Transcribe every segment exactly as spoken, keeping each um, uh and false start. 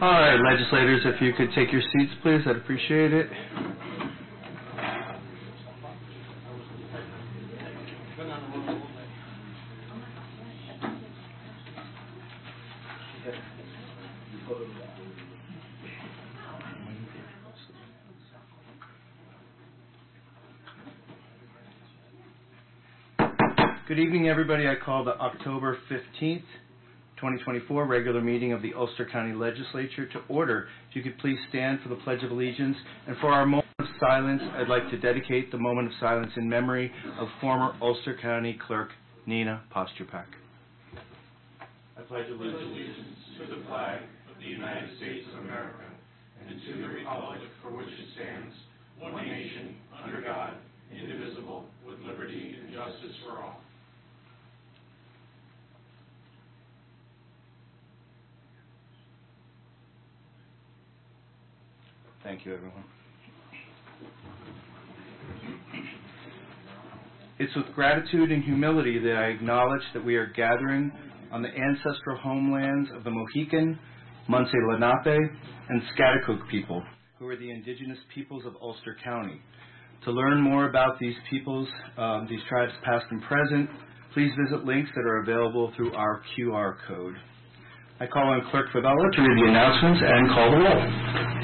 All right, legislators, if you could take your seats, please, I'd appreciate it. Good evening, everybody. I call the October fifteenth, twenty twenty-four regular meeting of the Ulster County Legislature to order. If you could please stand for the Pledge of Allegiance. And for our moment of silence, I'd like to dedicate the moment of silence in memory of former Ulster County Clerk Nina Postupak. I pledge allegiance to the flag of the United States of America and to the republic for which it stands, one nation, under God, indivisible, with liberty and justice for all. Thank you, everyone. It's with gratitude and humility that I acknowledge that we are gathering on the ancestral homelands of the Mohican, Munsee Lenape, and Schaghticoke people, who are the indigenous peoples of Ulster County. To learn more about these peoples, um, these tribes past and present, please visit links that are available through our Q R code. I call on Clerk Favela to read the announcements and call the roll.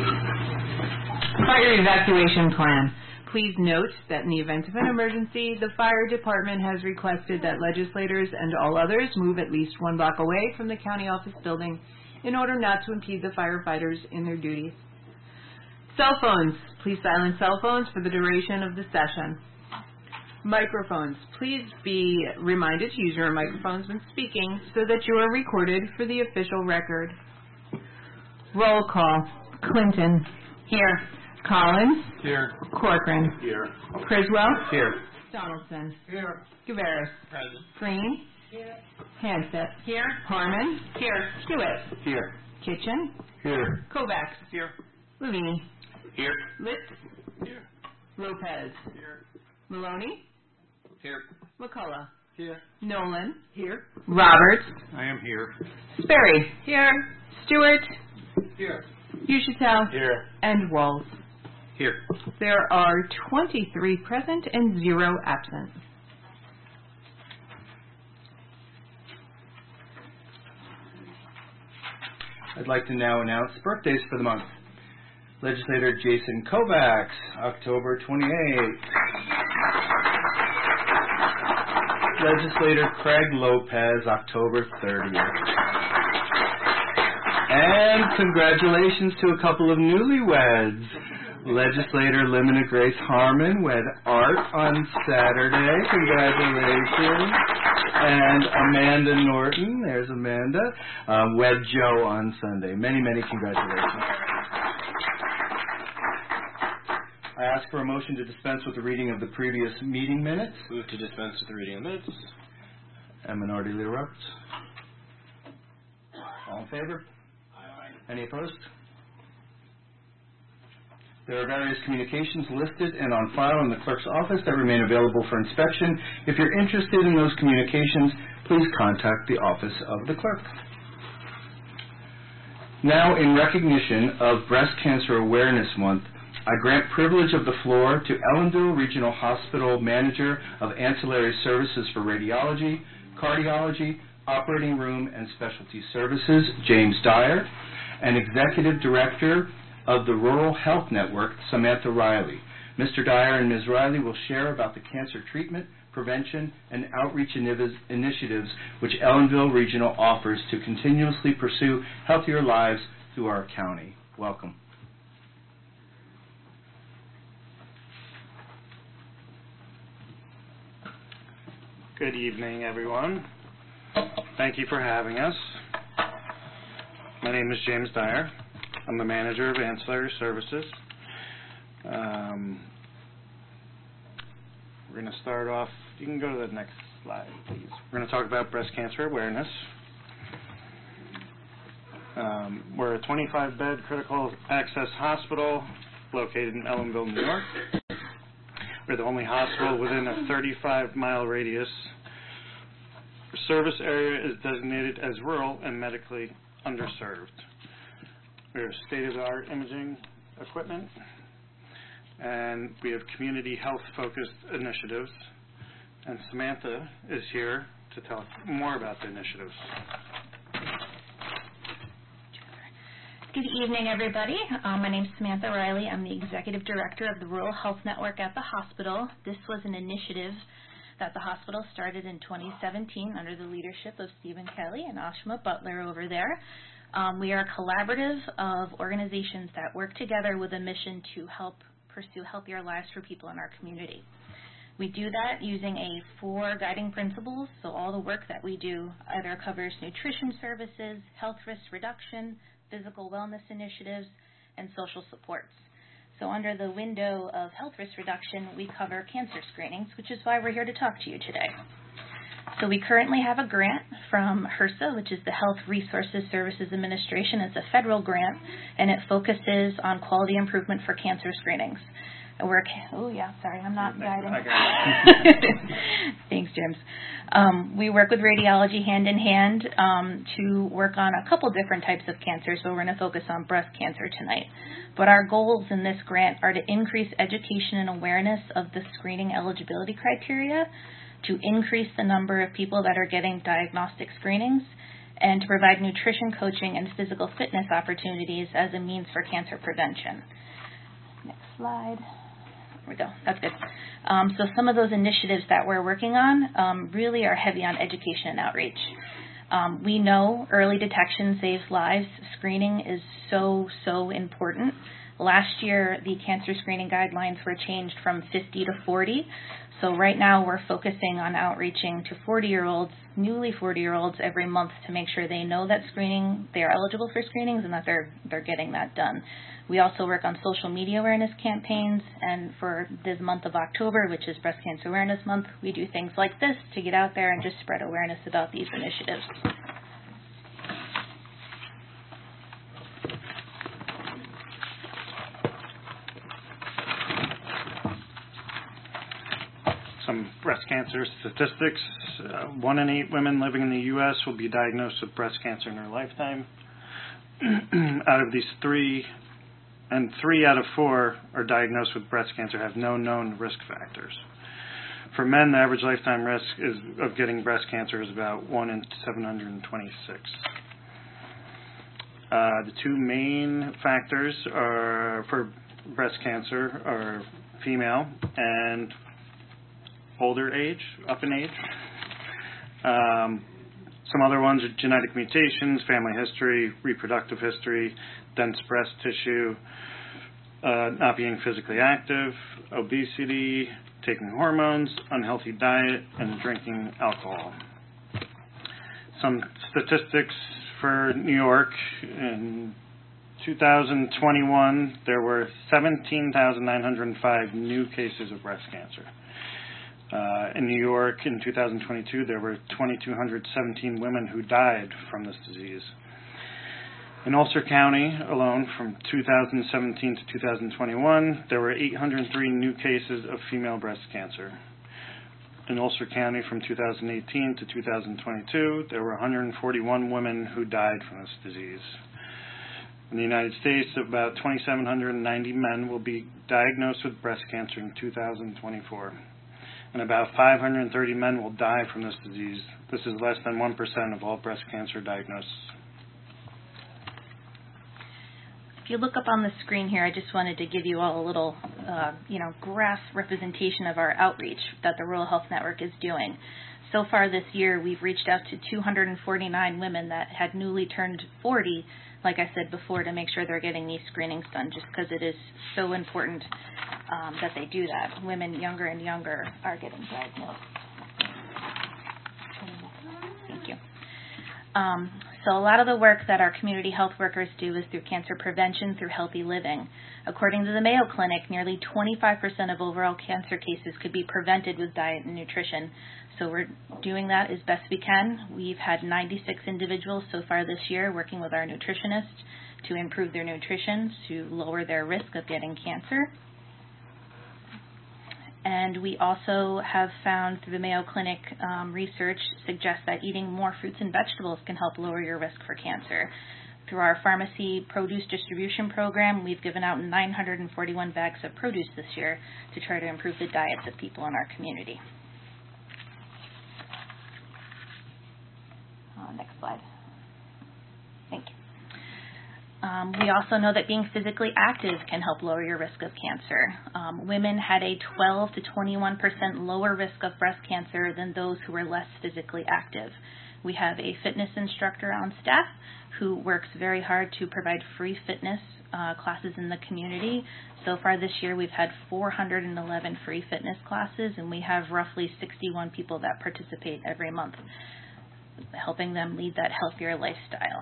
Fire evacuation plan. Please note that in the event of an emergency, the fire department has requested that legislators and all others move at least one block away from the county office building in order not to impede the firefighters in their duties. Cell phones. Please silence cell phones for the duration of the session. Microphones. Please be reminded to use your microphones when speaking so that you are recorded for the official record. Roll call. Clinton. Here. Collins. Here. Corcoran. Here. Criswell. Here. Donaldson. Here. Guveris. Present. Green. Here. Hansett. Here. Harmon. Here. Hewitt. Here. Kitchen. Here. Kovacs. Here. Levine. Here. Litz. Here. Lopez. Here. Maloney. Here. McCullough. Here. Nolan. Here. Roberts. I am here. Sperry. Here. Stewart. Here. Uchitel. Here. And Walls. Here. There are twenty-three present and zero absent. I'd like to now announce birthdays for the month. Legislator Jason Kovacs, October twenty-eighth. Legislator Craig Lopez, October thirtieth. And congratulations to a couple of newlyweds. Legislator Limina Grace Harmon wed Art on Saturday. Congratulations. And Amanda Norton, there's Amanda, um, wed Joe on Sunday. Many, many congratulations. I ask for a motion to dispense with the reading of the previous meeting minutes. Move to dispense with the reading of the minutes. And Minority Leader Roberts. All in favor? Aye. Any opposed? There are various communications listed and on file in the clerk's office that remain available for inspection. If you're interested in those communications, please contact the office of the clerk. Now, in recognition of Breast Cancer Awareness Month, I grant privilege of the floor to Ellenville Regional Hospital Manager of Ancillary Services for Radiology, Cardiology, Operating Room, and Specialty Services, James Dyer, and Executive Director of the Rural Health Network, Samantha Riley. Mister Dyer and Miz Riley will share about the cancer treatment, prevention, and outreach initiatives which Ellenville Regional offers to continuously pursue healthier lives through our county. Welcome. Good evening, everyone. Thank you for having us. My name is James Dyer. I'm the manager of Ancillary Services. Um, we're going to start off, you can go to the next slide, please. We're going to talk about breast cancer awareness. Um, we're a twenty-five bed critical access hospital located in Ellenville, New York. We're the only hospital within a thirty-five mile radius. Our service area is designated as rural and medically underserved. we have state-of-the-art imaging equipment, and we have community health-focused initiatives. And Samantha is here to tell us more about the initiatives. Good evening, everybody. Um, my name is Samantha Riley. I'm the Executive Director of the Rural Health Network at the hospital. This was an initiative that the hospital started in twenty seventeen under the leadership of Stephen Kelly and Ashma Butler over there. Um, we are a collaborative of organizations that work together with a mission to help pursue healthier lives for people in our community. We do that using a four guiding principles, so all the work that we do either covers nutrition services, health risk reduction, physical wellness initiatives, and social supports. So under the window of health risk reduction, we cover cancer screenings, which is why we're here to talk to you today. So we currently have a grant from HRSA, which is the Health Resources Services Administration. It's a federal grant, and it focuses on quality improvement for cancer screenings. We're, oh yeah, sorry, I'm not guiding. Thanks, James. Um, we work with radiology hand in hand um, to work on a couple different types of cancer, so we're going to focus on breast cancer tonight. But our goals in this grant are to increase education and awareness of the screening eligibility criteria, to increase the number of people that are getting diagnostic screenings, and to provide nutrition coaching and physical fitness opportunities as a means for cancer prevention. Next slide. There we go. That's good. Um, so some of those initiatives that we're working on um, really are heavy on education and outreach. Um, we know early detection saves lives. Screening is so, so important. Last year, the cancer screening guidelines were changed from fifty to forty. So right now we're focusing on outreaching to forty-year-olds, newly forty-year-olds every month to make sure they know that screening, they are eligible for screenings and that they're they're getting that done. We also work on social media awareness campaigns, and for this month of October, which is Breast Cancer Awareness Month, we do things like this to get out there and just spread awareness about these initiatives. Some breast cancer statistics. Uh, one in eight women living in the U S will be diagnosed with breast cancer in their lifetime. Out of these three, and three out of four are diagnosed with breast cancer have no known risk factors. For men, the average lifetime risk is, of getting breast cancer is about one in seven hundred twenty-six. Uh, the two main factors are for breast cancer are female and older age, up in age. Um, some other ones are genetic mutations, family history, reproductive history, dense breast tissue, uh, not being physically active, obesity, taking hormones, unhealthy diet, and drinking alcohol. Some statistics for New York. In two thousand twenty-one, there were seventeen thousand nine hundred five new cases of breast cancer. Uh, in New York, in two thousand twenty-two, there were two thousand two hundred seventeen women who died from this disease. In Ulster County alone, from two thousand seventeen to two thousand twenty-one, there were eight hundred three new cases of female breast cancer. In Ulster County, from two thousand eighteen to two thousand twenty-two, there were one hundred forty-one women who died from this disease. In the United States, about two thousand seven hundred ninety men will be diagnosed with breast cancer in two thousand twenty-four. And about five hundred thirty men will die from this disease. This is less than one percent of all breast cancer diagnoses. If you look up on the screen here, I just wanted to give you all a little, uh, you know, graph representation of our outreach that the Rural Health Network is doing. So far this year, we've reached out to two hundred forty-nine women that had newly turned forty, like I said before, to make sure they're getting these screenings done, just because it is so important um, that they do that. Women younger and younger are getting diagnosed. Thank you. Um, so a lot of the work that our community health workers do is through cancer prevention through healthy living. According to the Mayo Clinic, nearly twenty-five percent of overall cancer cases could be prevented with diet and nutrition. So we're doing that as best we can. We've had ninety-six individuals so far this year working with our nutritionists to improve their nutrition, to lower their risk of getting cancer. And we also have found through the Mayo Clinic um, research suggests that eating more fruits and vegetables can help lower your risk for cancer. Through our pharmacy produce distribution program, we've given out nine hundred forty-one bags of produce this year to try to improve the diets of people in our community. Uh, next slide. Thank you. Um, we also know that being physically active can help lower your risk of cancer. Um, women had a twelve to twenty-one percent lower risk of breast cancer than those who were less physically active. We have a fitness instructor on staff who works very hard to provide free fitness uh, classes in the community. So far this year, we've had four hundred eleven free fitness classes, and we have roughly sixty-one people that participate every month, helping them lead that healthier lifestyle.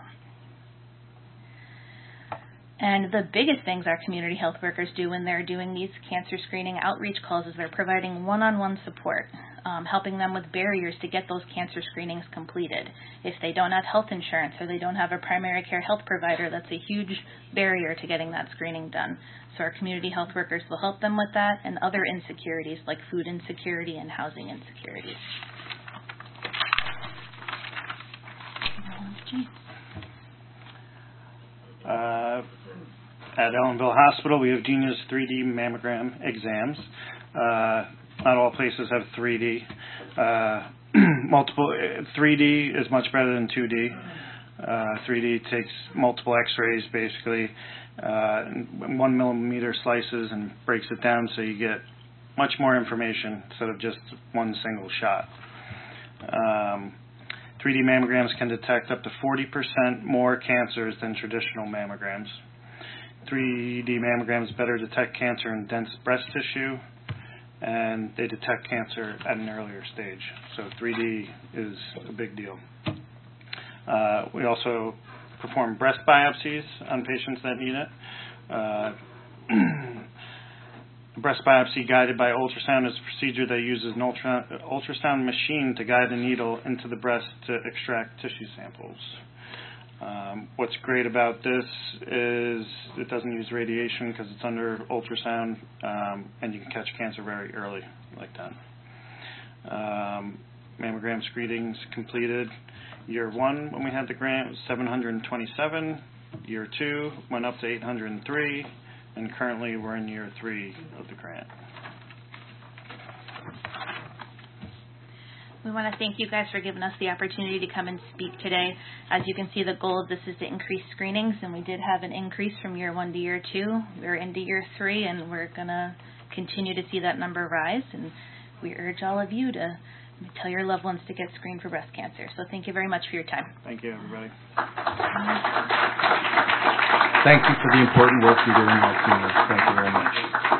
And the biggest things our community health workers do when they're doing these cancer screening outreach calls is they're providing one-on-one support, um, helping them with barriers to get those cancer screenings completed. If they don't have health insurance or they don't have a primary care health provider, that's a huge barrier to getting that screening done. So our community health workers will help them with that and other insecurities like food insecurity and housing insecurities. Uh, at Ellenville Hospital, we have Genius three D mammogram exams. Uh, not all places have three D. Uh, multiple three D is much better than two D. Uh, three D takes multiple X-rays, basically, uh, one millimeter slices, and breaks it down so you get much more information instead of just one single shot. Um, three D mammograms can detect up to forty percent more cancers than traditional mammograms. three D mammograms better detect cancer in dense breast tissue, and they detect cancer at an earlier stage. So three D is a big deal. Uh, we also perform breast biopsies on patients that need it. Uh, breast biopsy guided by ultrasound is a procedure that uses an ultra, ultrasound machine to guide the needle into the breast to extract tissue samples. Um, what's great about this is it doesn't use radiation because it's under ultrasound, um, and you can catch cancer very early like that. Um, mammogram screenings completed. Year one, when we had the grant, was seven hundred twenty-seven. Year two went up to eight hundred three. And currently we're in year three of the grant. We want to thank you guys for giving us the opportunity to come and speak today. As you can see, the goal of this is to increase screenings, and we did have an increase from year one to year two. We're into year three, and we're going to continue to see that number rise. And we urge all of you to tell your loved ones to get screened for breast cancer. So thank you very much for your time. Thank you, everybody. Thank you for the important work you're doing, Martina. Thank you very much.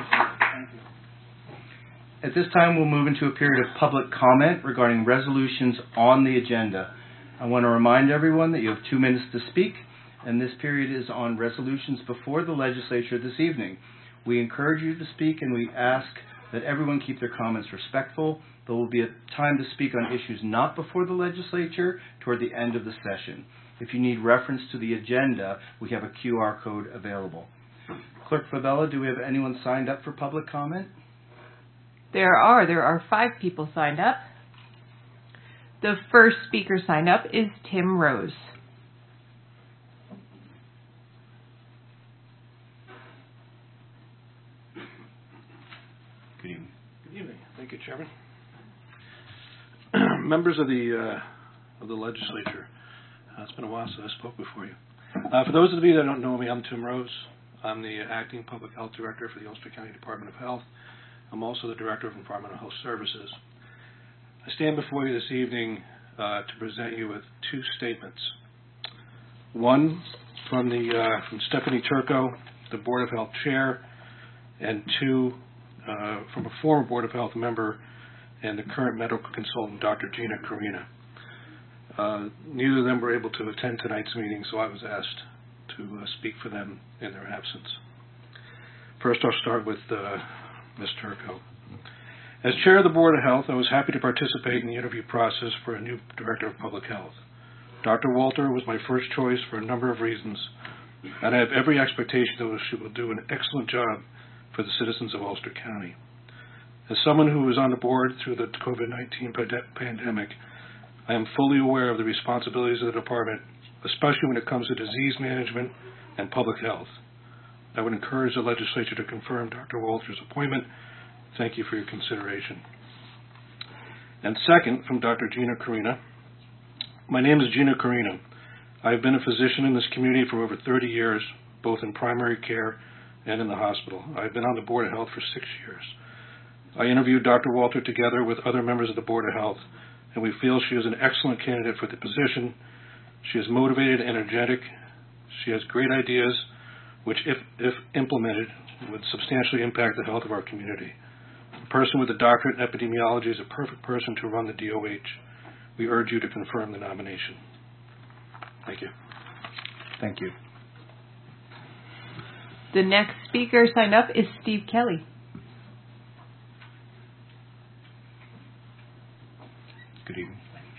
At this time, we'll move into a period of public comment regarding resolutions on the agenda. I want to remind everyone that you have two minutes to speak, and this period is on resolutions before the legislature this evening. We encourage you to speak, and we ask that everyone keep their comments respectful. There will be a time to speak on issues not before the legislature toward the end of the session. If you need reference to the agenda, we have a Q R code available. Clerk Favela, do we have anyone signed up for public comment? There are. There are five people signed up. The first speaker signed up is Tim Rose. Good evening. Good evening. Thank you, Chairman. Members of the uh, of the legislature, uh, it's been a while since I spoke before you. Uh, for those of you that don't know me, I'm Tim Rose. I'm the acting public health director for the Ulster County Department of Health. I'm also the director of Environmental Health Services. I stand before you this evening uh, to present you with two statements. One from the uh, from Stephanie Turco, the Board of Health chair, and two uh, from a former Board of Health member and the current medical consultant, Doctor Gina Carina. Uh, neither of them were able to attend tonight's meeting, so I was asked to uh, speak for them in their absence. First, I'll start with uh, Miz Turco. As chair of the Board of Health, I was happy to participate in the interview process for a new Director of Public Health. Doctor Walter was my first choice for a number of reasons, and I have every expectation that she will do an excellent job for the citizens of Ulster County. As someone who was on the board through the COVID nineteen pandemic, I am fully aware of the responsibilities of the department especially when it comes to disease management and public health. I would encourage the legislature to confirm Doctor Walter's appointment. Thank you for your consideration. And second, from Doctor Gina Carina. My name is Gina Carina. I have been a physician in this community for over thirty years, both in primary care and in the hospital. I've been on the Board of Health for six years. I interviewed Doctor Walter together with other members of the Board of Health, and we feel she is an excellent candidate for the position. She is motivated and energetic. She has great ideas, which, if, if implemented, would substantially impact the health of our community. A person with a doctorate in epidemiology is a perfect person to run the D O H. We urge you to confirm the nomination. Thank you. Thank you. The next speaker signed up is Steve Kelly. Good evening.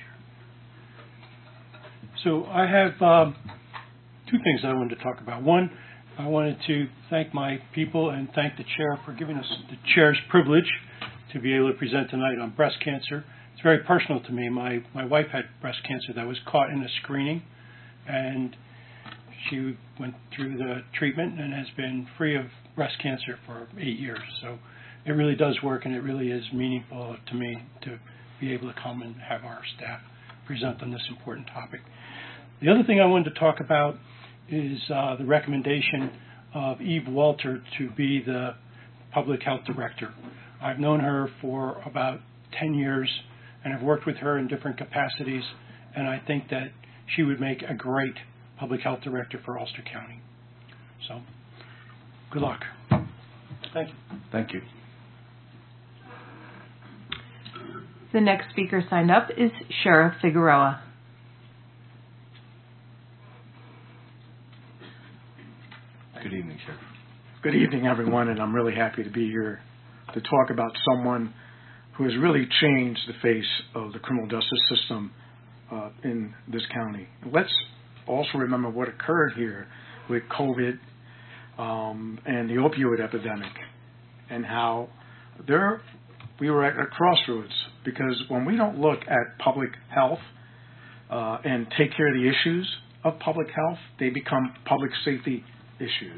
So I have um, two things I wanted to talk about. One, I wanted to thank my people and thank the chair for giving us the chair's privilege to be able to present tonight on breast cancer. It's very personal to me. My my wife had breast cancer that was caught in a screening, and she went through the treatment and has been free of breast cancer for eight years. So it really does work, and it really is meaningful to me to be able to come and have our staff present on this important topic. The other thing I wanted to talk about is uh, the recommendation of Eve Walter to be the Public Health Director. I've known her for about ten years, and I've worked with her in different capacities, and I think that she would make a great Public Health Director for Ulster County. So, good luck. Thank you. Thank you. The next speaker signed up is Sheriff Figueroa. Good evening, Sheriff. Good evening, everyone, and I'm really happy to be here to talk about someone who has really changed the face of the criminal justice system uh, in this county. Let's also remember what occurred here with COVID um, and the opioid epidemic, and how there we were at a crossroads, because when we don't look at public health uh, and take care of the issues of public health, they become public safety issues.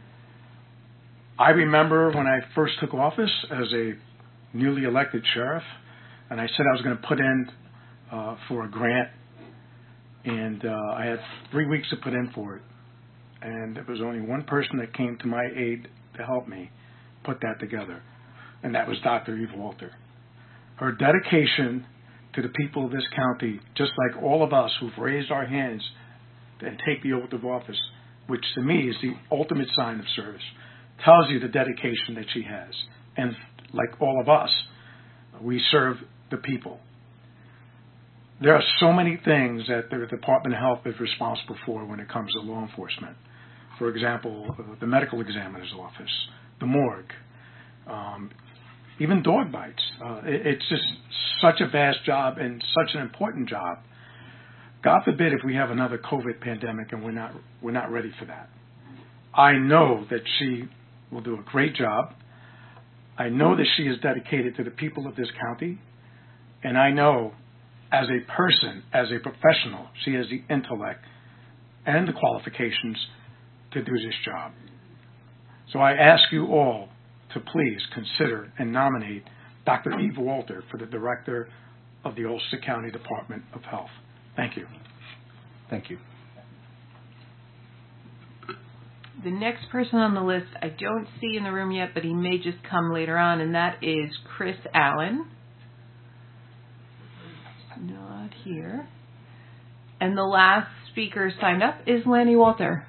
I remember when I first took office as a newly elected sheriff, and I said I was going to put in uh, for a grant, and uh, I had three weeks to put in for it, and there was only one person that came to my aid to help me put that together, and that was Doctor Eve Walter. Her dedication to the people of this county, just like all of us who've raised our hands and take the oath of office, which to me is the ultimate sign of service, tells you the dedication that she has. And like all of us, we serve the people. There are so many things that the Department of Health is responsible for when it comes to law enforcement. For example, the medical examiner's office, the morgue, um, even dog bites. Uh, it, it's just such a vast job and such an important job. God forbid if we have another COVID pandemic and we're not we're not ready for that. I know that she will do a great job. I know that she is dedicated to the people of this county, and I know as a person, as a professional, she has the intellect and the qualifications to do this job. So I ask you all to please consider and nominate Doctor Eve Walter for the Director of the Ulster County Department of Health. Thank you. Thank you. The next person on the list I don't see in the room yet, but he may just come later on, and that is Chris Allen. Not here. And the last speaker signed up is Lanny Walter.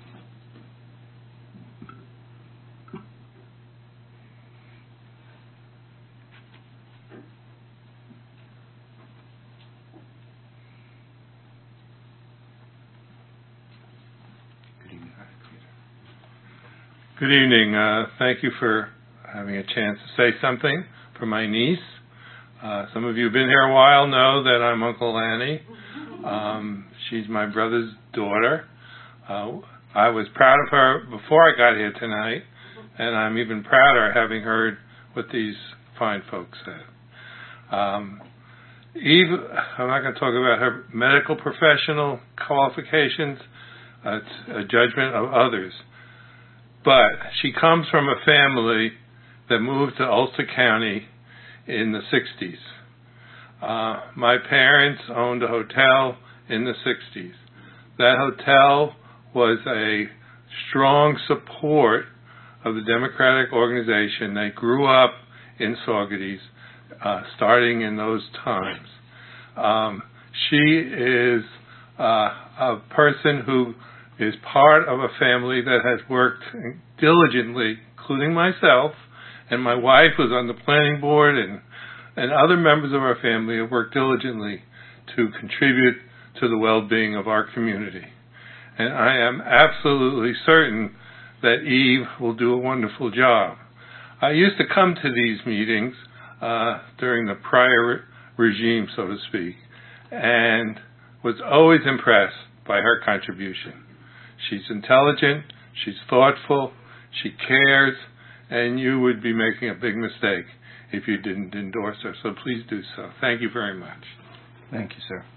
Good evening. Uh, thank you for having a chance to say something for my niece. Uh, some of you who've been here a while know that I'm Uncle Lanny. Um, she's my brother's daughter. Uh, I was proud of her before I got here tonight, and I'm even prouder having heard what these fine folks said. Um, Eve, I'm not going to talk about her medical professional qualifications. Uh, it's a judgment of others. But she comes from a family that moved to Ulster County in the sixties. Uh, my parents owned a hotel in the sixties. That hotel was a strong support of the Democratic organization that grew up in Saugerties, uh, starting in those times. Um, she is uh, a person who is part of a family that has worked diligently, including myself, and my wife was on the planning board, and, and other members of our family have worked diligently to contribute to the well-being of our community. And I am absolutely certain that Eve will do a wonderful job. I used to come to these meetings uh, during the prior regime, so to speak, and was always impressed by her contribution. She's intelligent, she's thoughtful, she cares, and you would be making a big mistake if you didn't endorse her. So please do so. Thank you very much. Thank you, sir.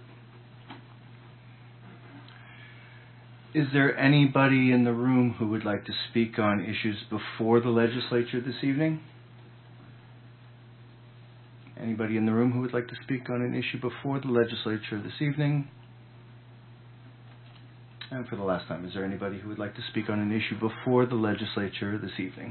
Is there anybody in the room who would like to speak on issues before the legislature this evening? Anybody in the room who would like to speak on an issue before the legislature this evening? And for the last time, is there anybody who would like to speak on an issue before the legislature this evening?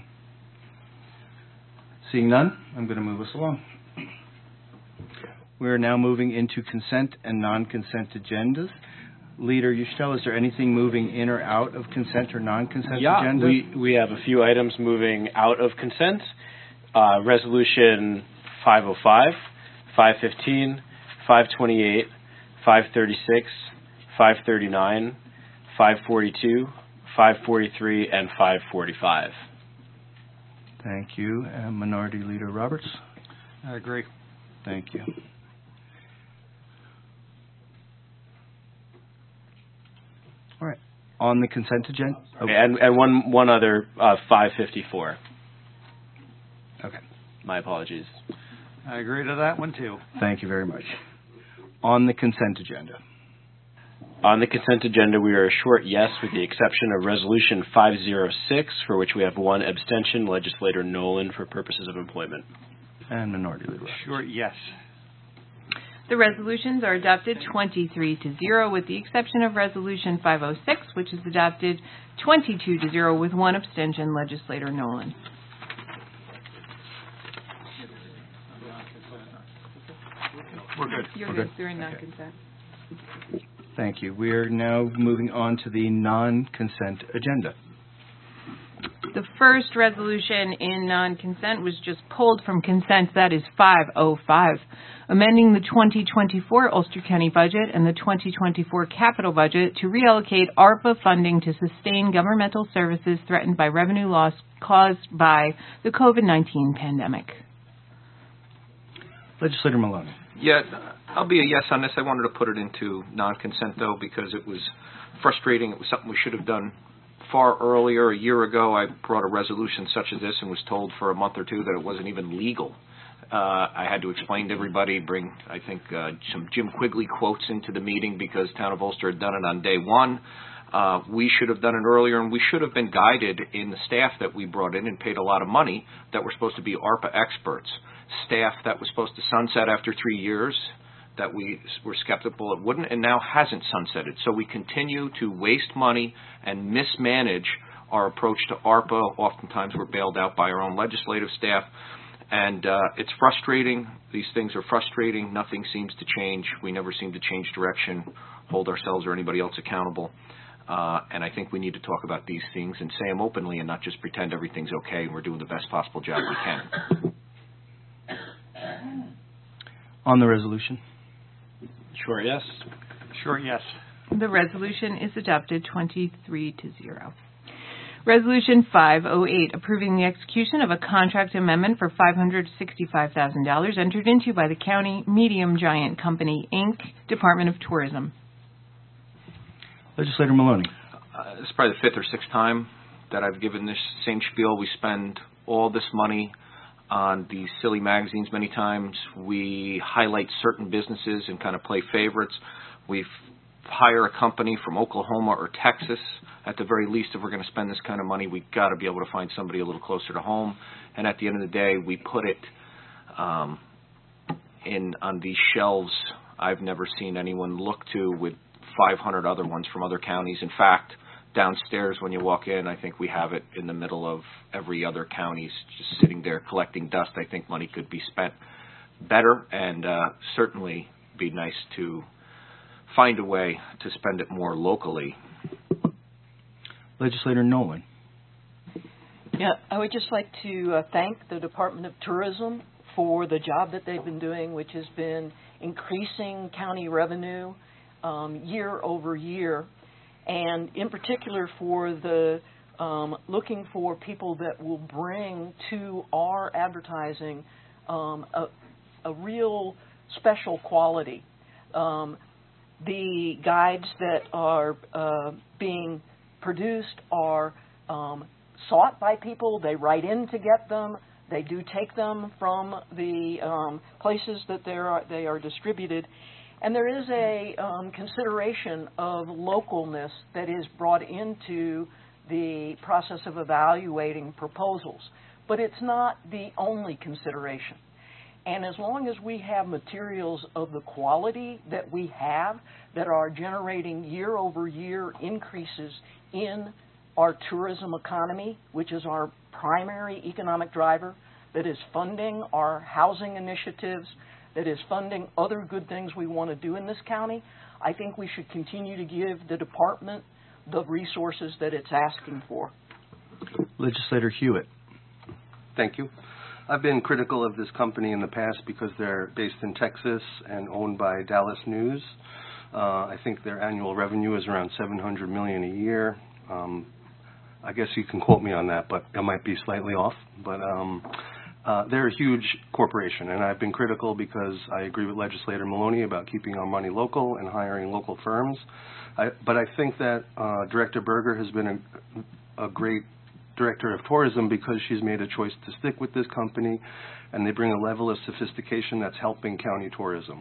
Seeing none, I'm going to move us along. We are now moving into consent and non-consent agendas. Leader Ushtel, is there anything moving in or out of consent or non-consent yeah, agendas? we, we have a few items moving out of consent. Uh, resolution five oh five, five fifteen, five twenty-eight, five thirty-six, five thirty-nine, five forty-two, five forty-three, and five forty-five. Thank you. And Minority Leader Roberts? I agree. Thank you. All right. On the consent agenda? Okay, and, and one, one other, uh, five fifty-four. Okay. My apologies. I agree to that one, too. Thank you very much. On the consent agenda? On the consent agenda, we are a short yes with the exception of Resolution five oh six, for which we have one abstention, Legislator Nolan, for purposes of employment. And Minority Leader Roberts. Short yes. The resolutions are adopted twenty-three to zero with the exception of Resolution five oh six, which is adopted twenty-two to zero with one abstention, Legislator Nolan. We're good. You're We're good. good. They're in non-consent. Thank you. We are now moving on to the non-consent agenda. The first resolution in non-consent was just pulled from consent. That is five oh five, amending the twenty twenty-four Ulster County budget and the twenty twenty-four capital budget to reallocate ARPA funding to sustain governmental services threatened by revenue loss caused by the COVID nineteen pandemic. Legislator Maloney. Yeah, I'll be a yes on this. I wanted to put it into non-consent, though, because it was frustrating. It was something we should have done far earlier. A year ago, I brought a resolution such as this and was told for a month or two that it wasn't even legal. Uh, I had to explain to everybody, bring, I think, uh, some Jim Quigley quotes into the meeting because Town of Ulster had done it on day one. Uh, we should have done it earlier, and we should have been guided in the staff that we brought in and paid a lot of money that were supposed to be ARPA experts. Staff that was supposed to sunset after three years, that we were skeptical it wouldn't, and now hasn't sunsetted. So we continue to waste money and mismanage our approach to ARPA. Oftentimes we're bailed out by our own legislative staff, and uh, it's frustrating. These things are frustrating. Nothing seems to change. We never seem to change direction, hold ourselves or anybody else accountable. Uh, and I think we need to talk about these things and say them openly and not just pretend everything's okay and we're doing the best possible job we can. On the resolution? Short yes. Short yes. The resolution is adopted twenty-three to zero. Resolution five oh eight, approving the execution of a contract amendment for five hundred sixty-five thousand dollars entered into by the County Medium Giant Company, Incorporated, Department of Tourism. Legislator Maloney. Uh, this is probably the fifth or sixth time that I've given this same spiel. We spend all this money on these silly magazines many times. We highlight certain businesses and kind of play favorites. We hire a company from Oklahoma or Texas. At the very least, if we're going to spend this kind of money, we've got to be able to find somebody a little closer to home. And at the end of the day, we put it um, in on these shelves I've never seen anyone look to with five hundred other ones from other counties. In fact, downstairs when you walk in, I think we have it in the middle of every other county's just sitting there collecting dust. I think money could be spent better, and uh, certainly be nice to find a way to spend it more locally. Legislator Nolan. Yeah, I would just like to uh, thank the Department of Tourism for the job that they've been doing, which has been increasing county revenue um, year over year, and in particular for the um, looking for people that will bring to our advertising um, a, a real special quality. Um, the guides that are uh, being produced are um, sought by people. They write in to get them. They do take them from the um, places that they are, they are distributed. And there is a um, consideration of localness that is brought into the process of evaluating proposals. But it's not the only consideration. And as long as we have materials of the quality that we have that are generating year over year increases in our tourism economy, which is our primary economic driver, that is funding our housing initiatives, that is funding other good things we want to do in this county, I think we should continue to give the department the resources that it's asking for. Legislator Hewitt. Thank you. I've been critical of this company in the past because they're based in Texas and owned by Dallas News. Uh, I think their annual revenue is around seven hundred million dollars a year. Um, I guess you can quote me on that, but I might be slightly off. But um, uh, they're a huge corporation, and I've been critical because I agree with Legislator Maloney about keeping our money local and hiring local firms. I, but I think that uh, Director Berger has been a, a great Director of Tourism because she's made a choice to stick with this company, and they bring a level of sophistication that's helping county tourism.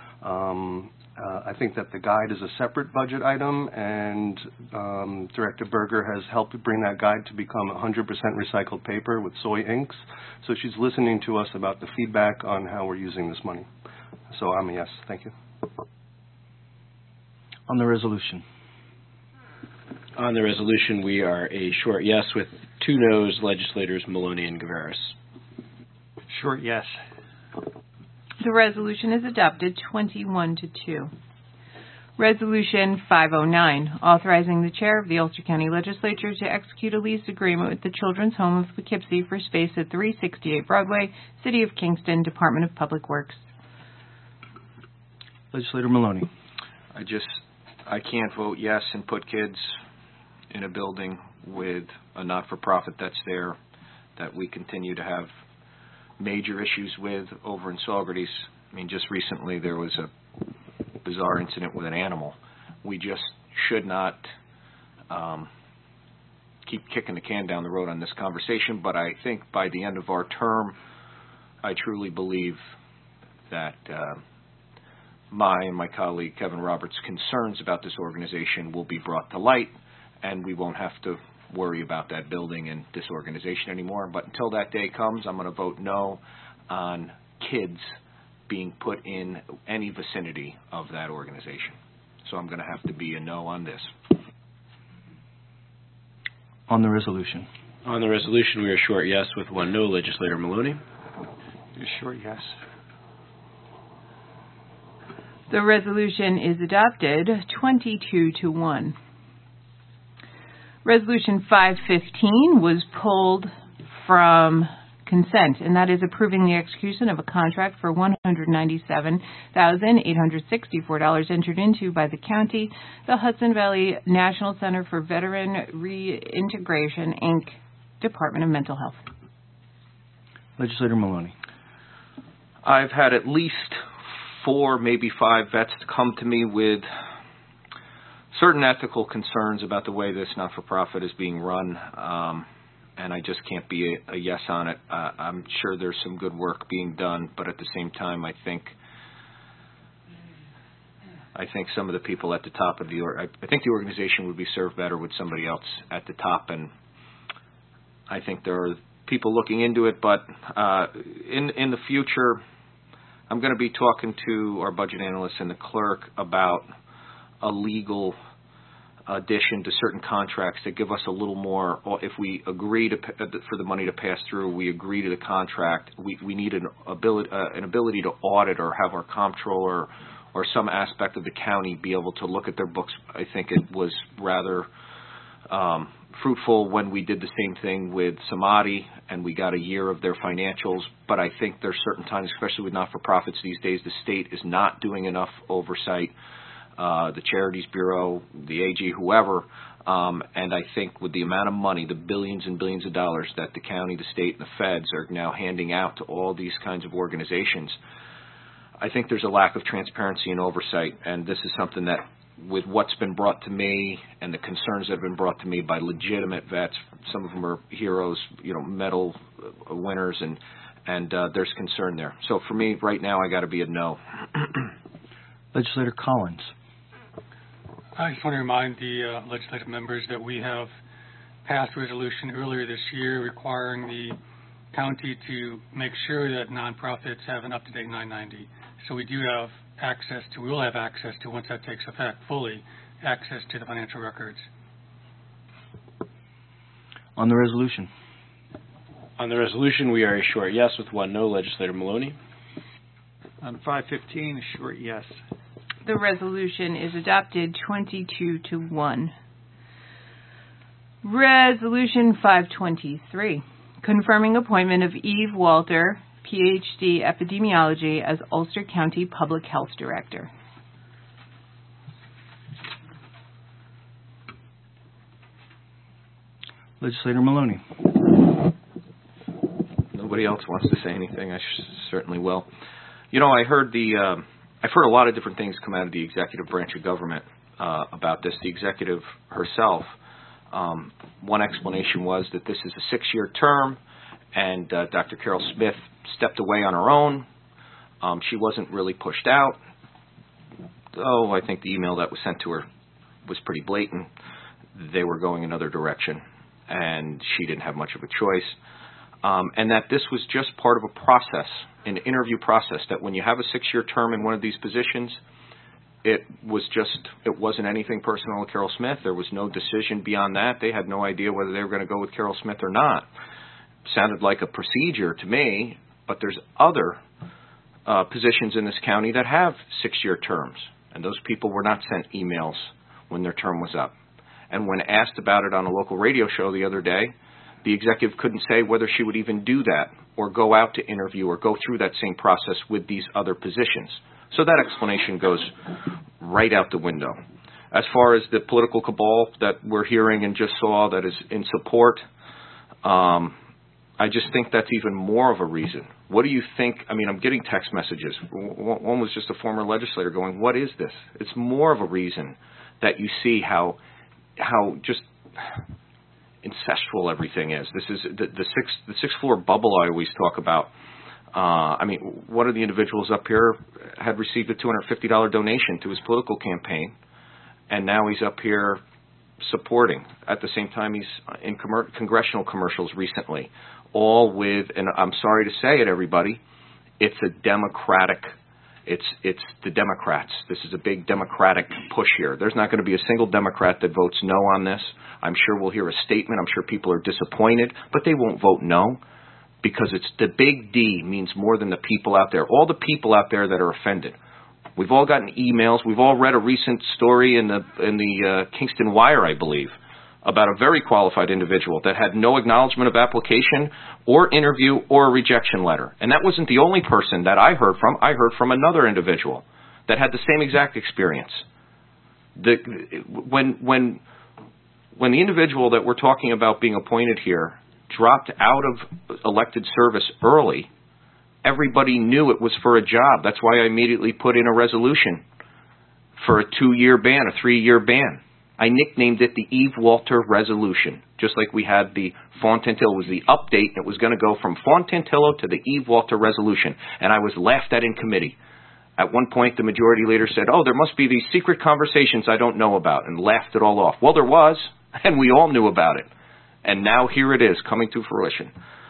Um, uh, I think that the guide is a separate budget item, and um, Director Berger has helped bring that guide to become one hundred percent recycled paper with soy inks. So she's listening to us about the feedback on how we're using this money. So I'm a yes. Thank you. On the resolution. On the resolution, we are a short yes with two noes, Legislators Maloney and Guevara. Short yes. The resolution is adopted twenty-one to two. Resolution five oh nine, authorizing the chair of the Ulster County Legislature to execute a lease agreement with the Children's Home of Poughkeepsie for space at three sixty-eight Broadway, City of Kingston, Department of Public Works. Legislator Maloney. I just, I can't vote yes and put kids in a building with a not-for-profit that's there that we continue to have major issues with over in Saugerties. I mean, just recently there was a bizarre incident with an animal. We just should not um, keep kicking the can down the road on this conversation, but I think by the end of our term, I truly believe that uh, my and my colleague Kevin Roberts' concerns about this organization will be brought to light, and we won't have to worry about that building and this organization anymore. But until that day comes, I'm going to vote no on kids being put in any vicinity of that organization. So I'm going to have to be a no on this. On the resolution. On the resolution, we are short yes with one no, Legislator Maloney. Short yes. The resolution is adopted twenty-two to one. Resolution five fifteen was pulled from consent, and that is approving the execution of a contract for one hundred ninety-seven thousand eight hundred sixty-four dollars entered into by the county, the Hudson Valley National Center for Veteran Reintegration, Incorporated, Department of Mental Health. Legislator Maloney. I've had at least four, maybe five vets come to me with certain ethical concerns about the way this not-for-profit is being run. Um, and I just can't be a, a yes on it. Uh, I'm sure there's some good work being done, but at the same time, I think I think some of the people at the top of the or I, I think the organization would be served better with somebody else at the top, and I think there are people looking into it. But uh, in in the future, I'm going to be talking to our budget analyst and the clerk about a legal addition to certain contracts that give us a little more. If we agree to for the money to pass through, we agree to the contract. We we need an ability uh, an ability to audit or have our comptroller or some aspect of the county be able to look at their books. I think it was rather um, fruitful when we did the same thing with Samadi, and we got a year of their financials. But I think there's certain times, especially with not-for-profits these days, the state is not doing enough oversight. Uh, the Charities Bureau, the A G, whoever, um, and I think with the amount of money, the billions and billions of dollars that the county, the state, and the feds are now handing out to all these kinds of organizations, I think there's a lack of transparency and oversight, and this is something that, with what's been brought to me and the concerns that have been brought to me by legitimate vets, some of them are heroes, you know, medal winners, and and uh, there's concern there. So for me, right now, I got to be a no. Legislator Collins. I just want to remind the uh, legislative members that we have passed a resolution earlier this year requiring the county to make sure that nonprofits have an up-to-date nine ninety. So we do have access to, we will have access to, once that takes effect fully, access to the financial records. On the resolution. On the resolution, we are a short yes with one no. Legislator Maloney. On five fifteen, a short yes. The resolution is adopted twenty-two to one. Resolution five twenty-three, confirming appointment of Eve Walter, P H D Epidemiology, as Ulster County Public Health Director. Legislator Maloney. Nobody else wants to say anything. I sh- certainly will. You know, I heard the. Uh, I've heard a lot of different things come out of the executive branch of government uh, about this. The executive herself, um, one explanation was that this is a six-year term, and uh, Doctor Carol Smith stepped away on her own. Um, she wasn't really pushed out. Oh, I think the email that was sent to her was pretty blatant. They were going another direction, and she didn't have much of a choice. Um, and that this was just part of a process, an interview process, that when you have a six-year term in one of these positions, it was just, it wasn't anything personal with Carol Smith. There was no decision beyond that. They had no idea whether they were going to go with Carol Smith or not. Sounded like a procedure to me, but there's other uh, positions in this county that have six-year terms, and those people were not sent emails when their term was up. And when asked about it on a local radio show the other day, the executive couldn't say whether she would even do that or go out to interview or go through that same process with these other positions. So that explanation goes right out the window. As far as the political cabal that we're hearing and just saw that is in support, um, I just think that's even more of a reason. What do you think? I mean, I'm getting text messages. One was just a former legislator going, what is this? It's more of a reason that you see how how just incestual everything is. This is the, the six the sixth floor bubble I always talk about. Uh, I mean, one of the individuals up here had received a two hundred fifty dollars donation to his political campaign, and now he's up here supporting. At the same time, he's in com- congressional commercials recently, all with, and I'm sorry to say it, everybody, it's a Democratic, it's it's the Democrats. This is a big Democratic push here. There's not going to be a single Democrat that votes no on this. I'm sure we'll hear a statement. I'm sure people are disappointed, but they won't vote no, because it's the big D means more than the people out there. All the people out there that are offended. We've all gotten emails. We've all read a recent story in the in the uh, Kingston Wire, I believe, about a very qualified individual that had no acknowledgement of application or interview or a rejection letter. And that wasn't the only person that I heard from. I heard from another individual that had the same exact experience. The, when when when the individual that we're talking about being appointed here dropped out of elected service early, everybody knew it was for a job. That's why I immediately put in a resolution for a two-year ban, a three-year ban. I nicknamed it the Eve Walter Resolution, just like we had the Fontantillo. It was the update. It was going to go from Fontantillo to the Eve Walter Resolution, and I was laughed at in committee. At one point, the majority leader said, oh, there must be these secret conversations I don't know about, and laughed it all off. Well, there was, and we all knew about it. And now here it is, coming to fruition.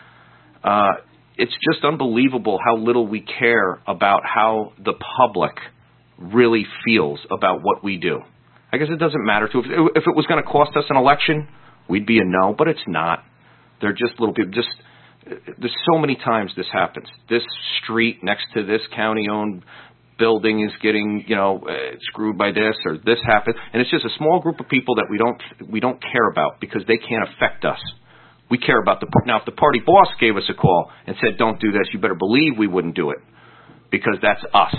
Uh, it's just unbelievable how little we care about how the public really feels about what we do. I guess it doesn't matter to if, if it was going to cost us an election, we'd be a no, but it's not. They're just little people. Just there's so many times this happens. This street next to this county-owned building is getting, you know, uh, screwed by this, or this happened, and it's just a small group of people that we don't we don't care about because they can't affect us. We care about the now. If the party boss gave us a call and said, "Don't do this," you better believe we wouldn't do it because that's us.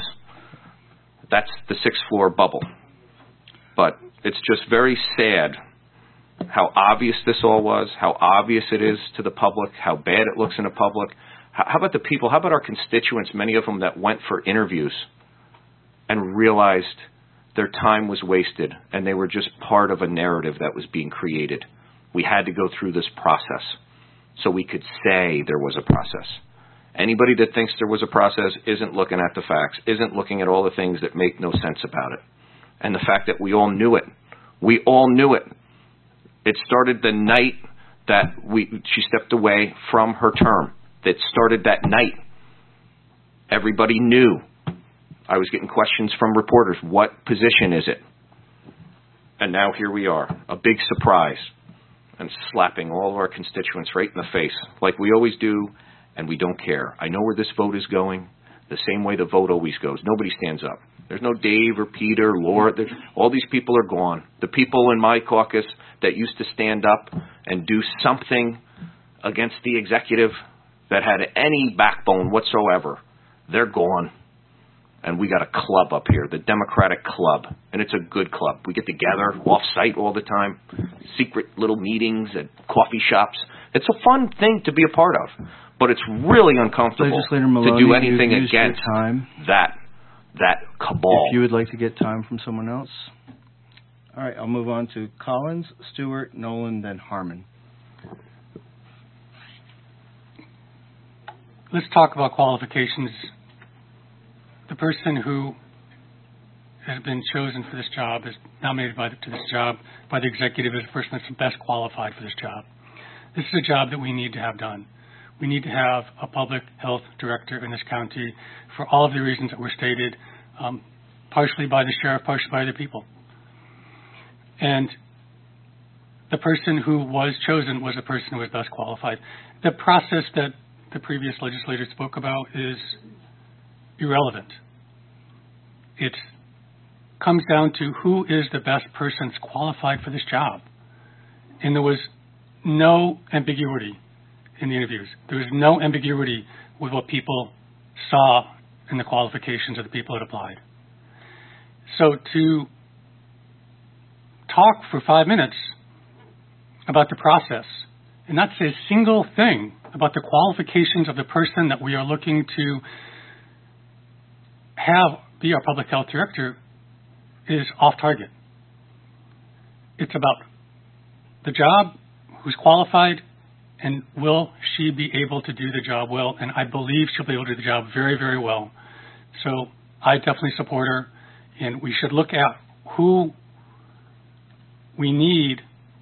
That's the sixth floor bubble. But it's just very sad how obvious this all was, how obvious it is to the public, how bad it looks in the public. How about the people, how about our constituents, many of them that went for interviews and realized their time was wasted and they were just part of a narrative that was being created. We had to go through this process so we could say there was a process. Anybody that thinks there was a process isn't looking at the facts, isn't looking at all the things that make no sense about it. And the fact that we all knew it. We all knew it. It started the night that we she stepped away from her term. It started that night. Everybody knew. I was getting questions from reporters. What position is it? And now here we are. A big surprise. And slapping all of our constituents right in the face, like we always do, and we don't care. I know where this vote is going, the same way the vote always goes. Nobody stands up. There's no Dave or Peter, Laura. There's, all these people are gone. The people in my caucus that used to stand up and do something against the executive that had any backbone whatsoever, they're gone. And we got a club up here, the Democratic Club. And it's a good club. We get together off-site all the time, secret little meetings at coffee shops. It's a fun thing to be a part of. But it's really uncomfortable Maloney, to do anything you've used your against time. that that cabal. If you would like to get time from someone else. All right, I'll move on to Collins, Stewart, Nolan, then Harmon. Let's talk about qualifications. The person who has been chosen for this job, is nominated by the, to this job by the executive, is the person that's best qualified for this job. This is a job that we need to have done. We need to have a public health director in this county for all of the reasons that were stated, um, partially by the sheriff, partially by the people. And the person who was chosen was the person who was best qualified. The process that the previous legislator spoke about is irrelevant. It comes down to who is the best person that's qualified for this job. And there was no ambiguity in the interviews. There was no ambiguity with what people saw in the qualifications of the people that applied. So to talk for five minutes about the process and not say a single thing about the qualifications of the person that we are looking to have be our public health director is off target. It's about the job, who's qualified, and will she be able to do the job well? And I believe she'll be able to do the job very, very well. So I definitely support her, and we should look at who we need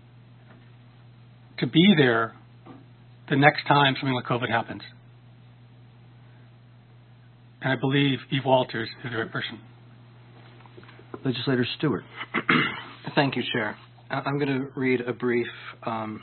to be there the next time something like COVID happens. And I believe Eve Walters is the right person. Legislator Stewart. Thank you, Chair. I'm going to read a brief um,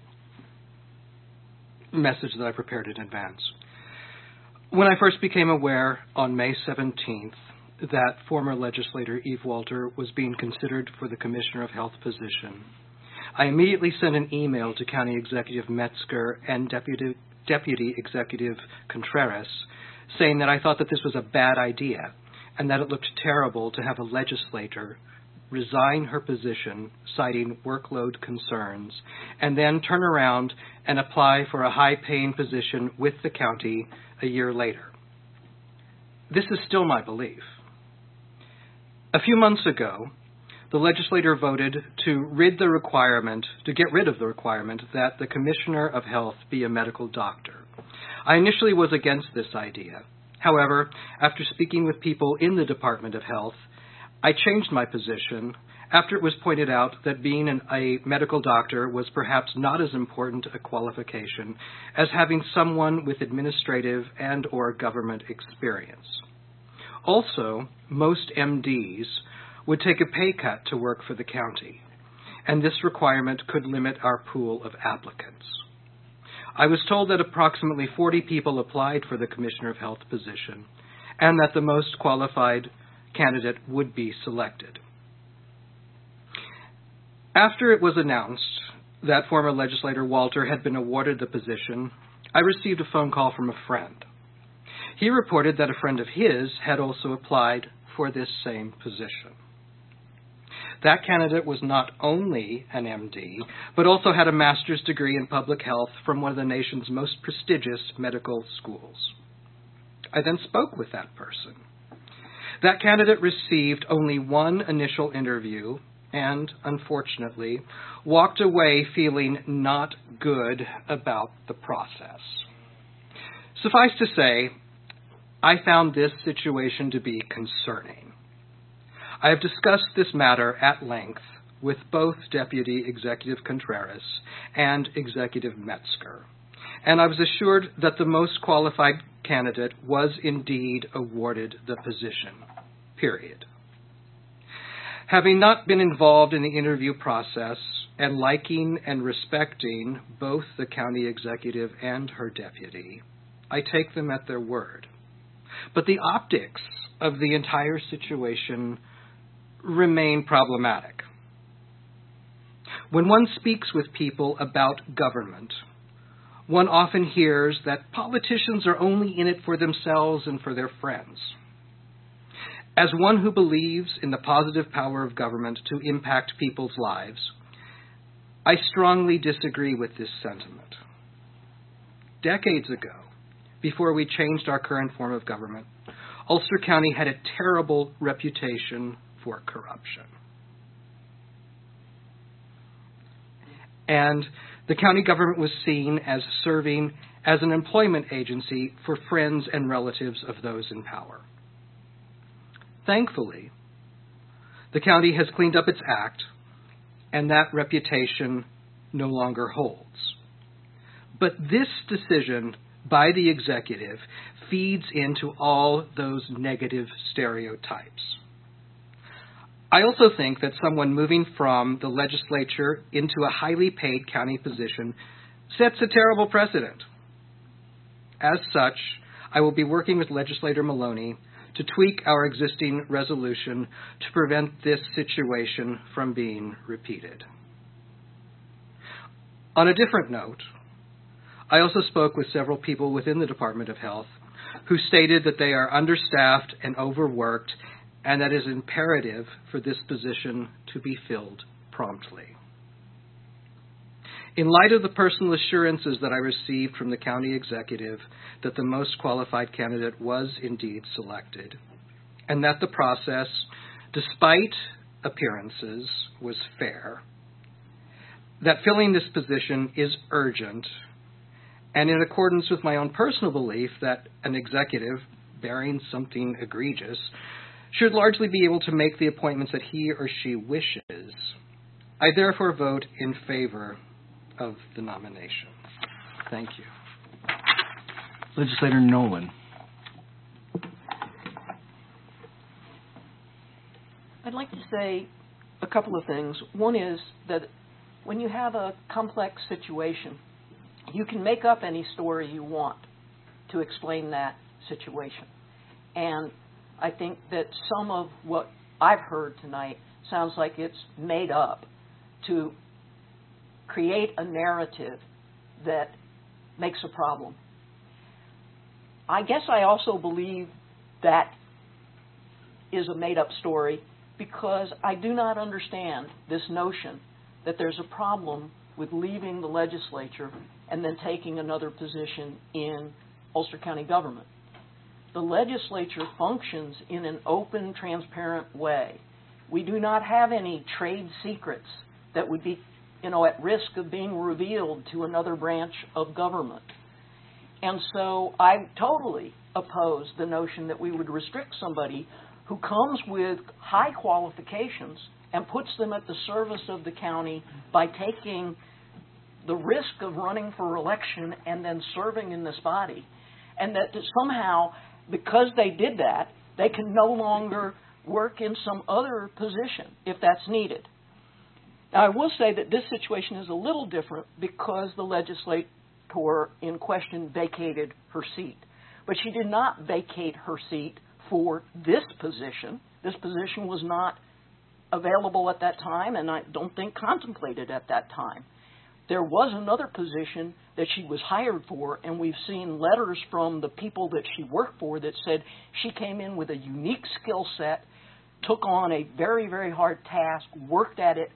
message that I prepared in advance. When I first became aware on May seventeenth that former legislator Eve Walter was being considered for the Commissioner of Health position, I immediately sent an email to County Executive Metzger and Deputy, Deputy Executive Contreras saying that I thought that this was a bad idea and that it looked terrible to have a legislator resign her position citing workload concerns and then turn around and apply for a high-paying position with the county a year later. This is still my belief. A few months ago, the legislature voted to rid the requirement, to get rid of the requirement that the Commissioner of Health be a medical doctor. I initially was against this idea. However, after speaking with people in the Department of Health, I changed my position after it was pointed out that being an, a medical doctor was perhaps not as important a qualification as having someone with administrative and or government experience. Also, most M Ds would take a pay cut to work for the county, and this requirement could limit our pool of applicants. I was told that approximately forty people applied for the Commissioner of Health position, and that the most qualified candidate would be selected. After it was announced that former legislator Walter had been awarded the position, I received a phone call from a friend. He reported that a friend of his had also applied for this same position. That candidate was not only an M D, but also had a master's degree in public health from one of the nation's most prestigious medical schools. I then spoke with that person. That candidate received only one initial interview and, unfortunately, walked away feeling not good about the process. Suffice to say, I found this situation to be concerning. I have discussed this matter at length with both Deputy Executive Contreras and Executive Metzger, and I was assured that the most qualified candidate was indeed awarded the position, period. Having not been involved in the interview process and liking and respecting both the county executive and her deputy, I take them at their word. But the optics of the entire situation remain problematic. When one speaks with people about government, one often hears that politicians are only in it for themselves and for their friends. As one who believes in the positive power of government to impact people's lives, I strongly disagree with this sentiment. Decades ago, before we changed our current form of government, Ulster County had a terrible reputation for corruption. And the county government was seen as serving as an employment agency for friends and relatives of those in power. Thankfully, the county has cleaned up its act, and that reputation no longer holds. But this decision by the executive feeds into all those negative stereotypes. I also think that someone moving from the legislature into a highly paid county position sets a terrible precedent. As such, I will be working with Legislator Maloney to tweak our existing resolution to prevent this situation from being repeated. On a different note, I also spoke with several people within the Department of Health who stated that they are understaffed and overworked, and that it is imperative for this position to be filled promptly. In light of the personal assurances that I received from the county executive that the most qualified candidate was indeed selected, and that the process, despite appearances, was fair, that filling this position is urgent, and in accordance with my own personal belief that an executive, bearing something egregious, should largely be able to make the appointments that he or she wishes, I therefore vote in favor of the nomination. Thank you. Legislator Nolan. I'd like to say a couple of things. One is that when you have a complex situation, you can make up any story you want to explain that situation. And I think that some of what I've heard tonight sounds like it's made up to create a narrative that makes a problem. I guess I also believe that is a made-up story because I do not understand this notion that there's a problem with leaving the legislature and then taking another position in Ulster County government. The legislature functions in an open, transparent way We do not have any trade secrets that would be, you know, at risk of being revealed to another branch of government. And so I totally oppose the notion that we would restrict somebody who comes with high qualifications and puts them at the service of the county by taking the risk of running for election and then serving in this body. And that somehow, because they did that, they can no longer work in some other position if that's needed. Now, I will say that this situation is a little different because the legislator in question vacated her seat. But she did not vacate her seat for this position. This position was not available at that time, and I don't think contemplated at that time. There was another position that she was hired for, and we've seen letters from the people that she worked for that said she came in with a unique skill set, took on a very, very hard task, worked at it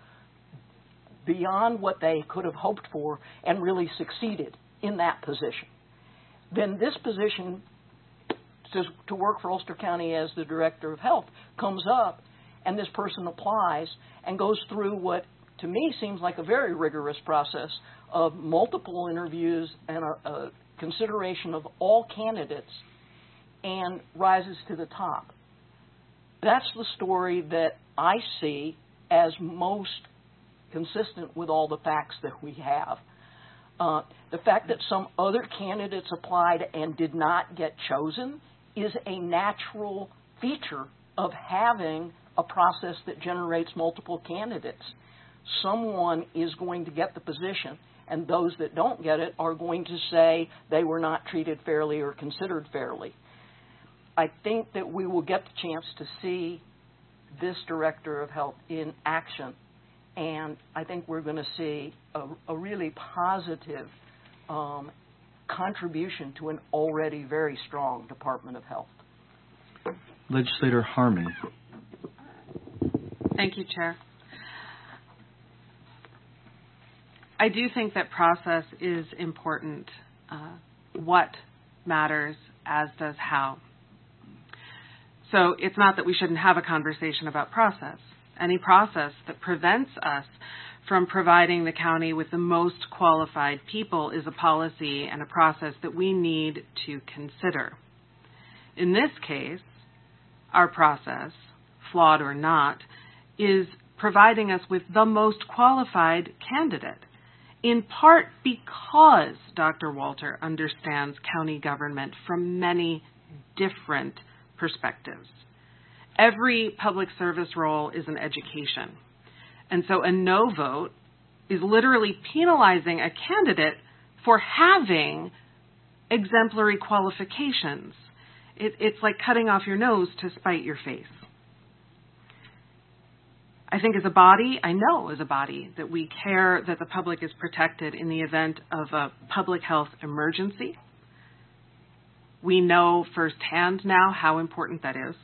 beyond what they could have hoped for, and really succeeded in that position. Then this position to, to work for Ulster County as the Director of Health comes up, and this person applies and goes through what to me seems like a very rigorous process of multiple interviews and a, a consideration of all candidates and rises to the top. That's the story that I see as most consistent with all the facts that we have. Uh, the fact that some other candidates applied and did not get chosen is a natural feature of having a process that generates multiple candidates. Someone is going to get the position, and those that don't get it are going to say they were not treated fairly or considered fairly. I think that we will get the chance to see this Director of Health in action, and I think we're going to see a, a really positive um, contribution to an already very strong Department of Health. Legislator Harman. Thank you, Chair. I do think that process is important. Uh, what matters, as does how. So it's not that we shouldn't have a conversation about process. Any process that prevents us from providing the county with the most qualified people is a policy and a process that we need to consider. In this case, our process, flawed or not, is providing us with the most qualified candidate, in part because Doctor Walter understands county government from many different perspectives. Every public service role is an education. And so a no vote is literally penalizing a candidate for having exemplary qualifications. It, it's like cutting off your nose to spite your face. I think as a body, I know as a body, that we care that the public is protected in the event of a public health emergency. We know firsthand now how important that is.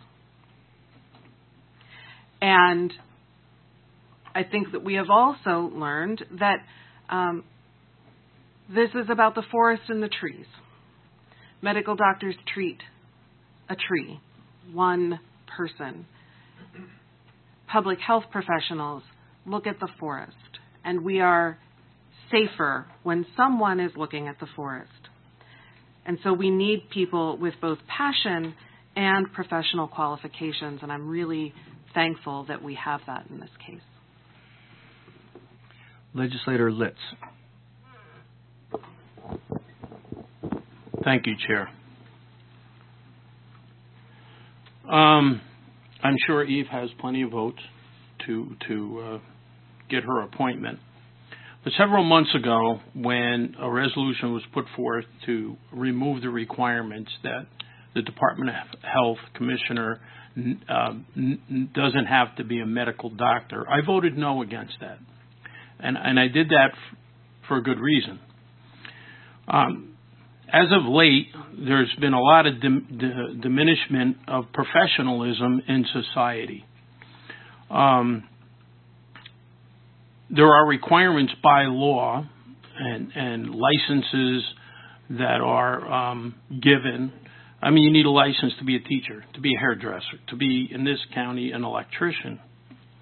And I think that we have also learned that um, this is about the forest and the trees. Medical doctors treat a tree, one person. Public health professionals look at the forest, and we are safer when someone is looking at the forest. And so we need people with both passion and professional qualifications, and I'm really thankful that we have that in this case. Legislator Litz. Thank you, Chair. Um, I'm sure Eve has plenty of votes to to uh, get her appointment. But several months ago, when a resolution was put forth to remove the requirements that the Department of Health Commissioner uh, n- doesn't have to be a medical doctor, I voted no against that. And, and I did that f- for a good reason. Um, as of late, there's been a lot of dim- d- diminishment of professionalism in society. Um, there are requirements by law and, and licenses that are um, given. I mean, you need a license to be a teacher, to be a hairdresser, to be, in this county, an electrician.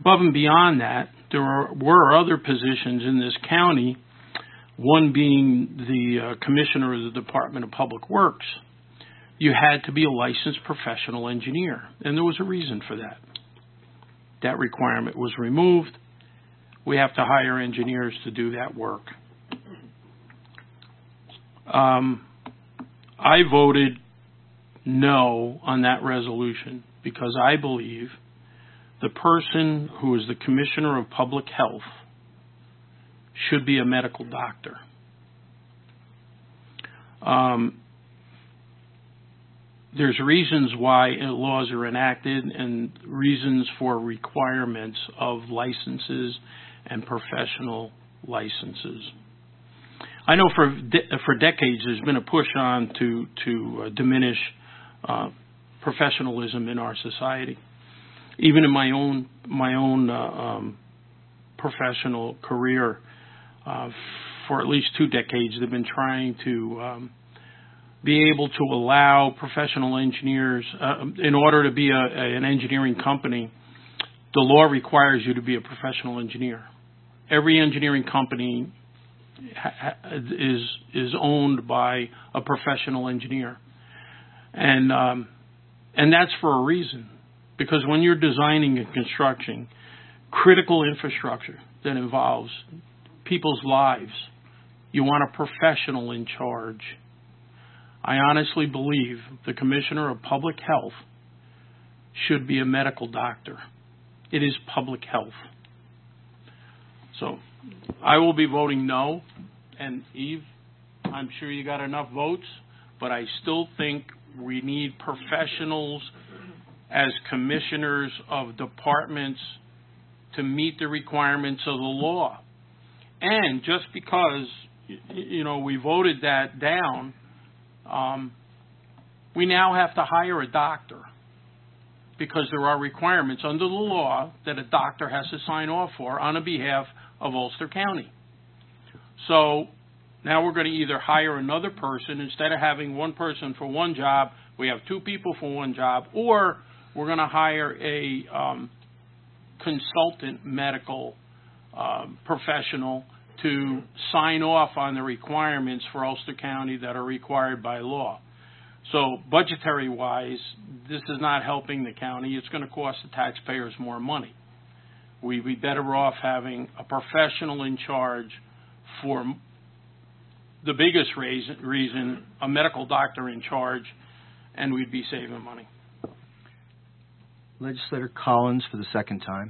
above and beyond that, there are, were other positions in this county, one being the uh, commissioner of the Department of Public Works. You had to be a licensed professional engineer, and there was a reason for that. That requirement was removed. We have to hire engineers to do that work. Um, I voted no on that resolution because I believe the person who is the Commissioner of Public Health should be a medical doctor. Um, there's reasons why laws are enacted and reasons for requirements of licenses and professional licenses. I know for de- for decades there's been a push on to to uh, diminish uh, professionalism in our society. Even in my own my own uh, um, professional career, uh, for at least two decades, they've been trying to um, be able to allow professional engineers, uh, in order to be a, a, an engineering company, the law requires you to be a professional engineer. Every engineering company ha- is is owned by a professional engineer, and um, and that's for a reason. Because when you're designing and constructing critical infrastructure that involves people's lives, you want a professional in charge. I honestly believe the Commissioner of Public Health should be a medical doctor. It is public health. So I will be voting no. And Eve, I'm sure you got enough votes, but I still think we need professionals as commissioners of departments to meet the requirements of the law. And just because, you know, we voted that down, um, we now have to hire a doctor because there are requirements under the law that a doctor has to sign off for on behalf of Ulster County. So now we're going to either hire another person. Instead of having one person for one job, we have two people for one job, or we're going to hire a um, consultant medical uh, professional to sign off on the requirements for Ulster County that are required by law. So budgetary-wise, this is not helping the county. It's going to cost the taxpayers more money. We'd be better off having a professional in charge for the biggest reason, reason a medical doctor in charge, and we'd be saving money. Legislator Collins for the second time.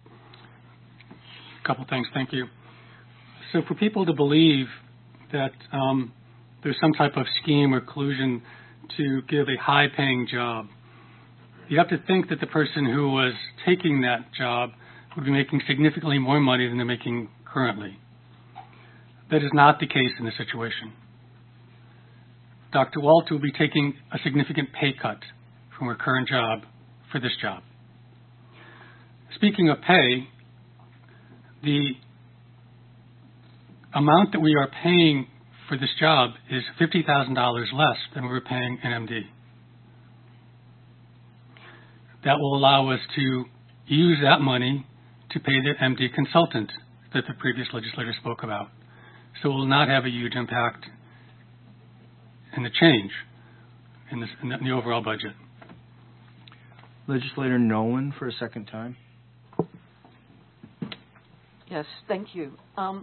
A couple things, thank you. So for people to believe that um, there's some type of scheme or collusion to give a high-paying job, you have to think that the person who was taking that job would be making significantly more money than they're making currently. That is not the case in this situation. Doctor Walter will be taking a significant pay cut from her current job for this job. Speaking of pay, the amount that we are paying for this job is fifty thousand dollars less than we were paying an M D. That will allow us to use that money to pay the M D consultant that the previous legislator spoke about. So it will not have a huge impact in the change in, this, in the overall budget. Legislator Nolan for a second time. Yes, thank you. Um,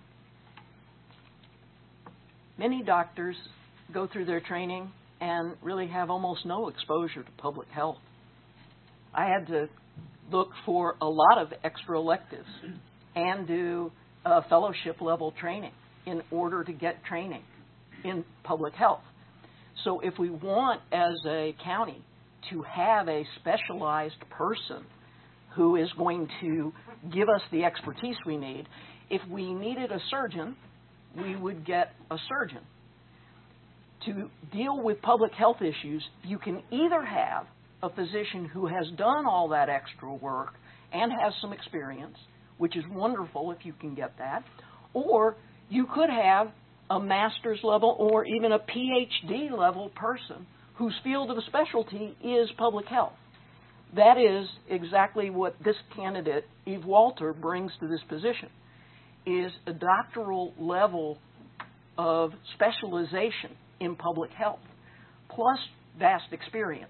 many doctors go through their training and really have almost no exposure to public health. I had to look for a lot of extra electives and do uh, fellowship level training in order to get training in public health. So if we want as a county to have a specialized person who is going to give us the expertise we need, if we needed a surgeon, we would get a surgeon. To deal with public health issues, you can either have a physician who has done all that extra work and has some experience, which is wonderful if you can get that, or you could have a master's level or even a P H D level person whose field of specialty is public health. that is exactly what this candidate, Eve Walter, brings to this position, is a doctoral level of specialization in public health, plus vast experience.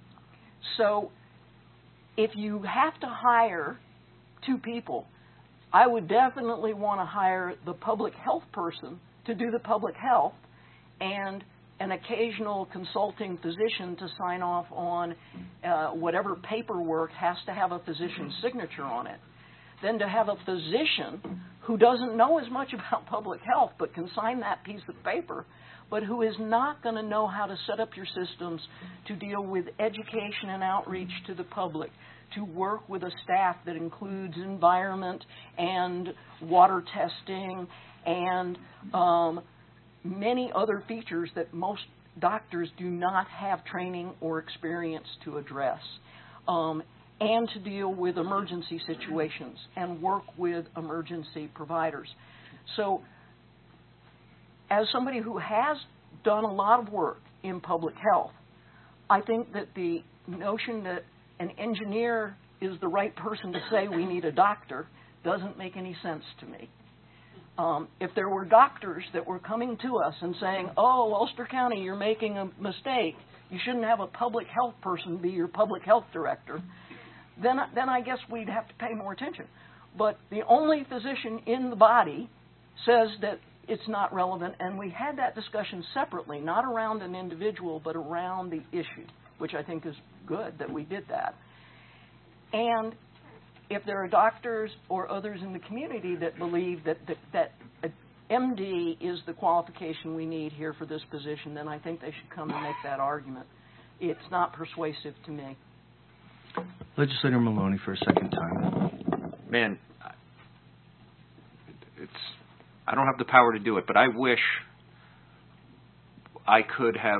So if you have to hire two people, I would definitely want to hire the public health person to do the public health and an occasional consulting physician to sign off on uh, whatever paperwork has to have a physician's signature on it. Then to have a physician who doesn't know as much about public health but can sign that piece of paper, but who is not going to know how to set up your systems to deal with education and outreach to the public, to work with a staff that includes environment and water testing and um, many other features that most doctors do not have training or experience to address, um, and to deal with emergency situations and work with emergency providers. So as somebody who has done a lot of work in public health, I think that the notion that an engineer is the right person to say we need a doctor doesn't make any sense to me. Um, if there were doctors that were coming to us and saying, oh, Ulster County, you're making a mistake, you shouldn't have a public health person be your public health director, then, then I guess we'd have to pay more attention. But the only physician in the body says that it's not relevant, and we had that discussion separately, not around an individual, but around the issue, which I think is good that we did that. And if there are doctors or others in the community that believe that, that, that a M D is the qualification we need here for this position, then I think they should come and make that argument. It's not persuasive to me. Legislator Maloney for a second time. Man, it's I don't have the power to do it, but I wish I could have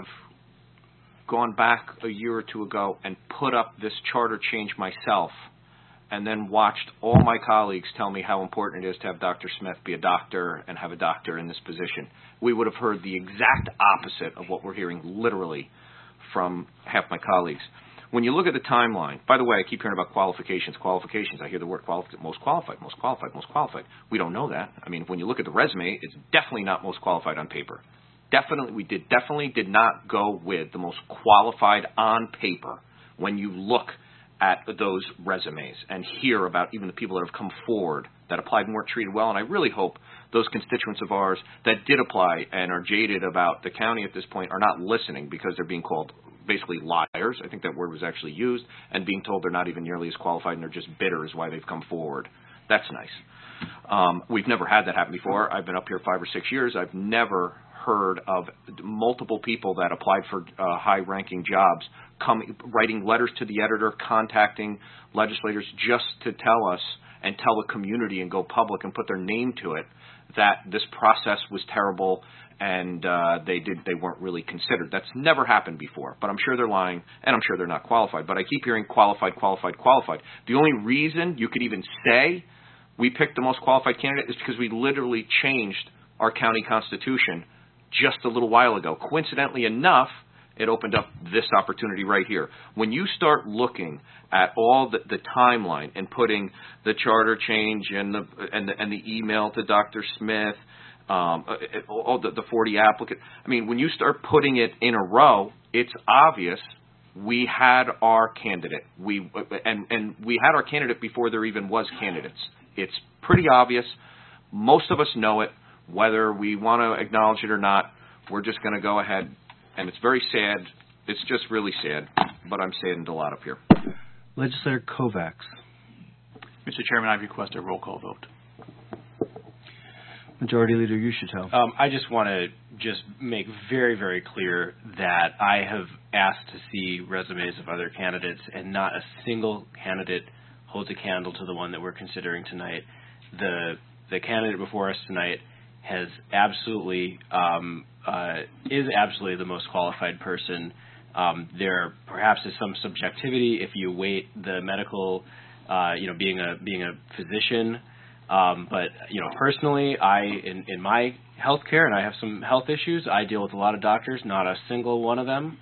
gone back a year or two ago and put up this charter change myself, and then watched all my colleagues tell me how important it is to have Doctor Smith be a doctor and have a doctor in this position. We would have heard the exact opposite of what we're hearing literally from half my colleagues. When you look at the timeline, by the way, I keep hearing about qualifications, qualifications. I hear the word qualified, most qualified, most qualified, most qualified. We don't know that. I mean, when you look at the resume, it's definitely not most qualified on paper. Definitely, we did definitely did not go with the most qualified on paper when you look at those resumes and hear about even the people that have come forward that applied and weren't treated well. And I really hope those constituents of ours that did apply and are jaded about the county at this point are not listening, because they're being called basically liars. I think that word was actually used, and being told they're not even nearly as qualified and they're just bitter is why they've come forward. That's nice. Um, we've never had that happen before. I've been up here five or six years. I've never heard of multiple people that applied for uh, high-ranking jobs coming, writing letters to the editor, contacting legislators just to tell us and tell the community and go public and put their name to it that this process was terrible and uh, they did they weren't really considered. That's never happened before, but I'm sure they're lying, and I'm sure they're not qualified. But I keep hearing qualified, qualified, qualified. The only reason you could even say we picked the most qualified candidate is because we literally changed our county constitution just a little while ago. Coincidentally enough, it opened up this opportunity right here. When you start looking at all the, the timeline and putting the charter change and the and the, and the email to Doctor Smith, um, all the, the forty applicants, I mean, when you start putting it in a row, it's obvious we had our candidate. We and and we had our candidate before there even was candidates. It's pretty obvious. Most of us know it. Whether we want to acknowledge it or not, we're just going to go ahead. And it's very sad. It's just really sad, but I'm saddened a lot up here. Legislator Kovacs. Mister Chairman, I request a roll call vote. Majority Leader Uschitel. Um, I just want to just make very, very clear that I have asked to see resumes of other candidates, and not a single candidate holds a candle to the one that we're considering tonight. The the candidate before us tonight has absolutely um, uh, is absolutely the most qualified person. Um, there perhaps is some subjectivity if you weight the medical, uh, you know, being a being a physician. Um, but you know, personally, I in, in my healthcare, and I have some health issues. I deal with a lot of doctors. Not a single one of them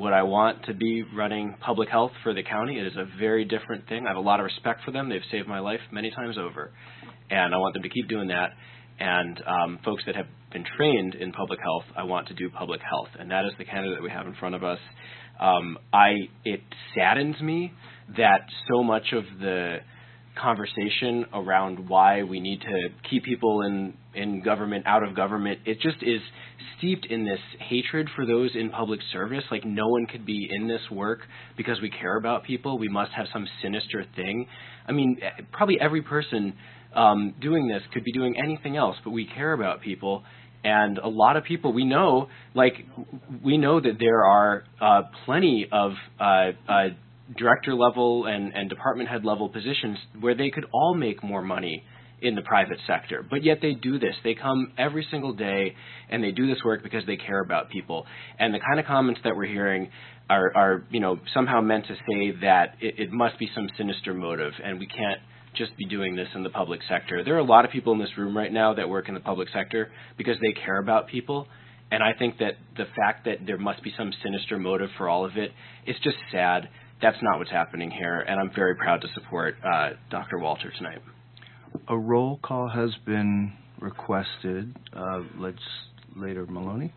would I want to be running public health for the county? It is a very different thing. I have a lot of respect for them. They've saved my life many times over, and I want them to keep doing that. And um, folks that have been trained in public health, I want to do public health, and that is the candidate that we have in front of us. Um, I it saddens me that so much of the conversation around why we need to keep people in, in government, out of government, it just is steeped in this hatred for those in public service. Like, no one could be in this work because we care about people. We must have some sinister thing. I mean, probably every person um, doing this could be doing anything else, but we care about people. And a lot of people, we know, like, we know that there are uh, plenty of uh, uh, director level and, and department head level positions where they could all make more money in the private sector. But yet they do this. They come every single day and they do this work because they care about people. And the kind of comments that we're hearing are, are you know, somehow meant to say that it, it must be some sinister motive and we can't just be doing this in the public sector. There are a lot of people in this room right now that work in the public sector because they care about people. And I think that the fact that there must be some sinister motive for all of it, it's just sad. That's not what's happening here, and I'm very proud to support uh, Doctor Walter tonight. A roll call has been requested. Uh, Legislator Maloney?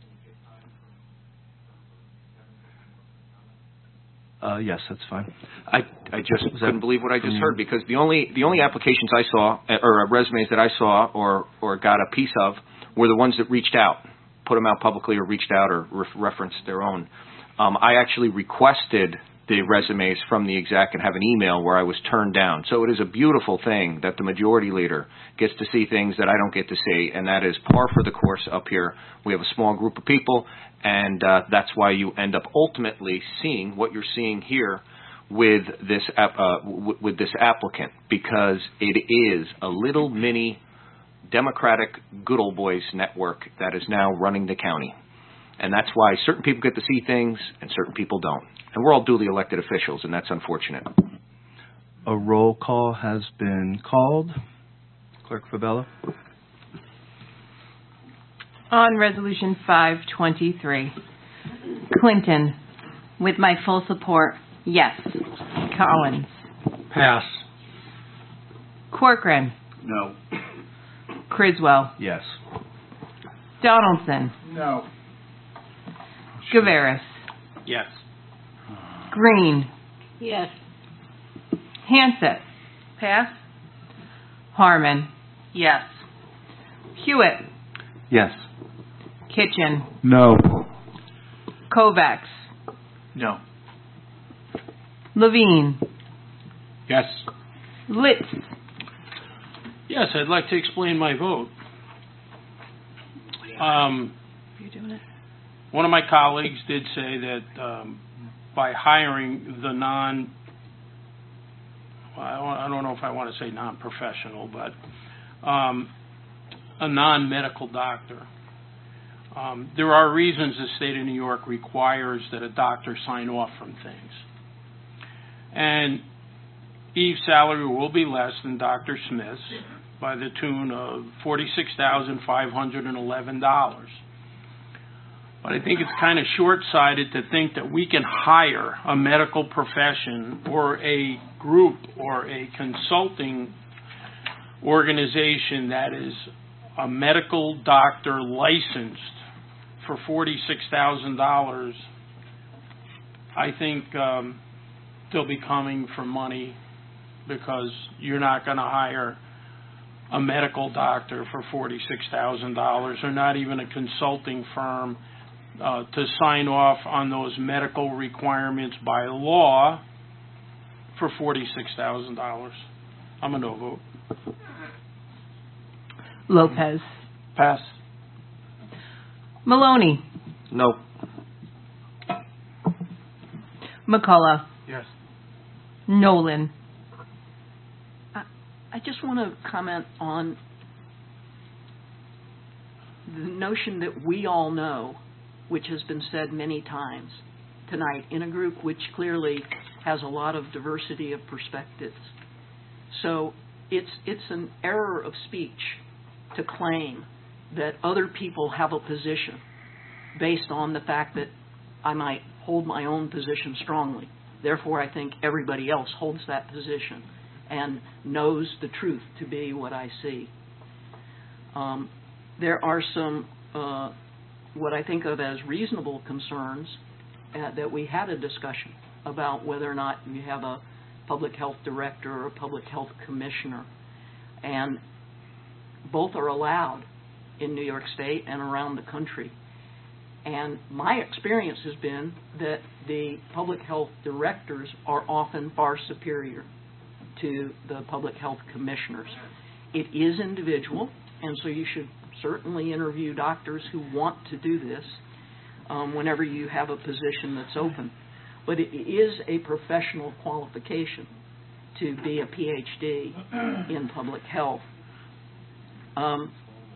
Uh, yes, that's fine. I I just Was couldn't that believe what I just from heard, because the only the only applications I saw, or resumes that I saw or or got a piece of, were the ones that reached out, put them out publicly, or reached out or re- referenced their own. Um, I actually requested the resumes from the exec and have an email where I was turned down. So it is a beautiful thing that the majority leader gets to see things that I don't get to see, and that is par for the course up here. We have a small group of people, and uh, that's why you end up ultimately seeing what you're seeing here with this uh, w- with this applicant, because it is a little mini Democratic good old boys network that is now running the county. And that's why certain people get to see things and certain people don't. And we're all duly elected officials, and that's unfortunate. A roll call has been called. Clerk Fabella? On Resolution five twenty-three, Clinton, with my full support, yes. Collins. Pass. Corcoran. No. Criswell. Yes. Donaldson. No. Gaveras. Yes. Green. Yes. Hansett. Pass. Harmon. Yes. Hewitt. Yes. Kitchen. No. Kovacs. No. Levine. Yes. Litz. Yes, I'd like to explain my vote. Um, Are you doing it? one of my colleagues did say that um, by hiring the non, well, I don't- I don't know if I want to say non-professional, but um, a non-medical doctor, um, there are reasons the state of New York requires that a doctor sign off from things. And Eve's salary will be less than Doctor Smith's by the tune of forty-six thousand five hundred eleven dollars. But I think it's kind of short-sighted to think that we can hire a medical profession or a group or a consulting organization that is a medical doctor licensed for forty-six thousand dollars. I think um, they'll be coming for money, because you're not going to hire a medical doctor for forty-six thousand dollars, or not even a consulting firm uh, to sign off on those medical requirements by law for forty-six thousand dollars. I'm a no vote. Lopez. Pass. Maloney. No. McCullough. Yes. Nolan. I just want to comment on the notion that we all know, which has been said many times tonight in a group which clearly has a lot of diversity of perspectives. So it's it's an error of speech to claim that other people have a position based on the fact that I might hold my own position strongly. Therefore, I think everybody else holds that position and knows the truth to be what I see. Um, there are some, uh, what I think of as reasonable concerns uh, that we had a discussion about whether or not you have a public health director or a public health commissioner. And both are allowed in New York State and around the country. And my experience has been that the public health directors are often far superior to the public health commissioners. It is individual, and so you should certainly interview doctors who want to do this um, whenever you have a position that's open. But it is a professional qualification to be a P H D in public health. Um,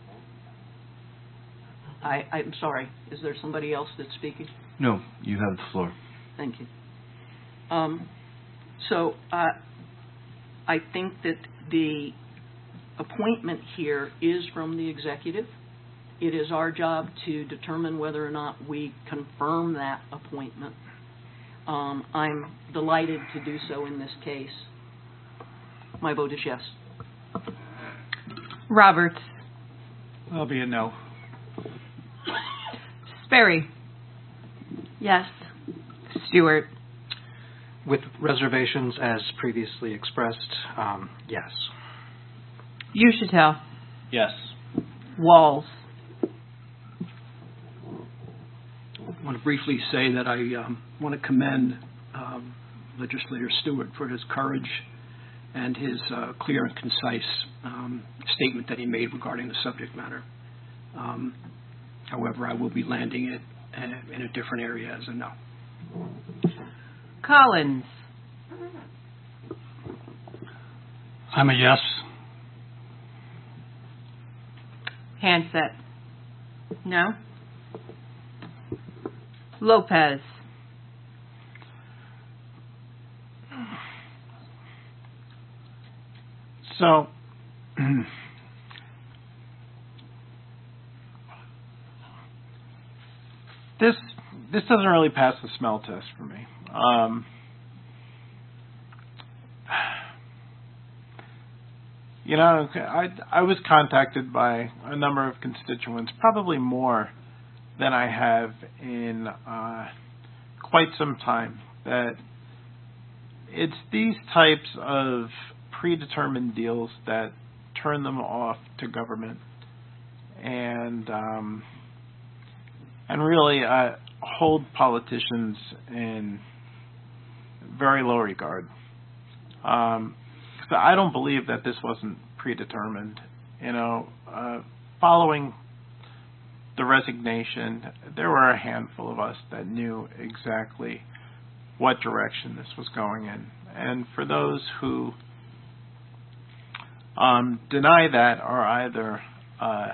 I, I'm sorry, is there somebody else that's speaking? No, you have the floor. Thank you. Um, so uh, I think that the appointment here is from the executive. It is our job to determine whether or not we confirm that appointment. Um, I'm delighted to do so in this case. My vote is yes. Roberts. I'll be a no. Sperry. Yes. Stewart. With reservations as previously expressed, um, yes. Ushitel. Yes. Walls. I want to briefly say that I um, want to commend um, Legislator Stewart for his courage and his uh, clear and concise um, statement that he made regarding the subject matter. Um, however, I will be landing it in a different area as a no. Collins. I'm a yes. Handset. No. Lopez. So, this this doesn't really pass the smell test for me. Um, you know, I I was contacted by a number of constituents, probably more than I have in uh, quite some time. That it's these types of predetermined deals that turn them off to government, and um, and really uh, hold politicians in very low regard. Um, 'cause I don't believe that this wasn't predetermined. You know, uh, following the resignation, there were a handful of us that knew exactly what direction this was going in, and for those who Um, deny that are either uh,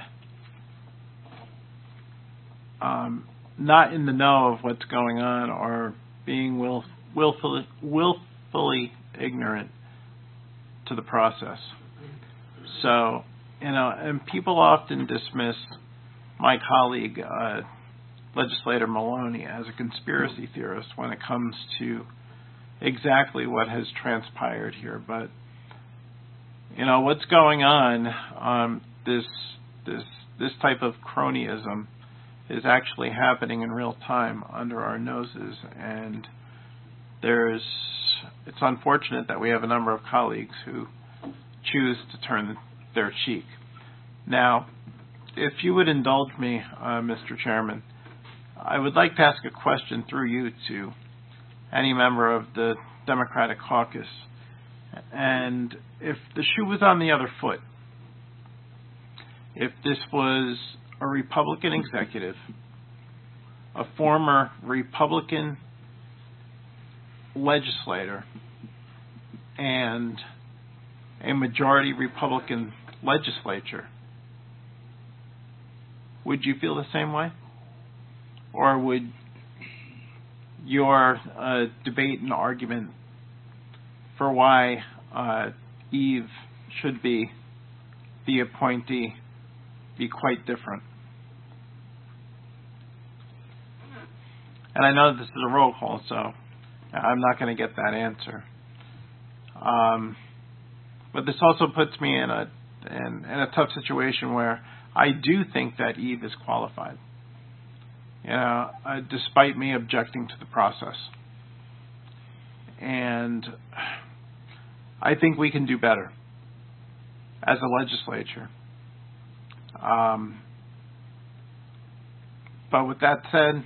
um, not in the know of what's going on or being will, willfully, willfully ignorant to the process. So, you know, and people often dismiss my colleague, uh, Legislator Maloney, as a conspiracy theorist when it comes to exactly what has transpired here. But you know, what's going on, um, this this this type of cronyism is actually happening in real time under our noses, and there's it's unfortunate that we have a number of colleagues who choose to turn their cheek. Now, if you would indulge me, uh, Mister Chairman, I would like to ask a question through you to any member of the Democratic caucus. And if the shoe was on the other foot, if this was a Republican executive, a former Republican legislator, and a majority Republican legislature, would you feel the same way? Or would your uh, debate and argument for why uh, Eve should be the appointee be quite different? And I know this is a roll call, so I'm not going to get that answer. Um, but this also puts me in a in, in a tough situation where I do think that Eve is qualified. You know, uh, despite me objecting to the process. And I think we can do better as a legislature. Um, but with that said,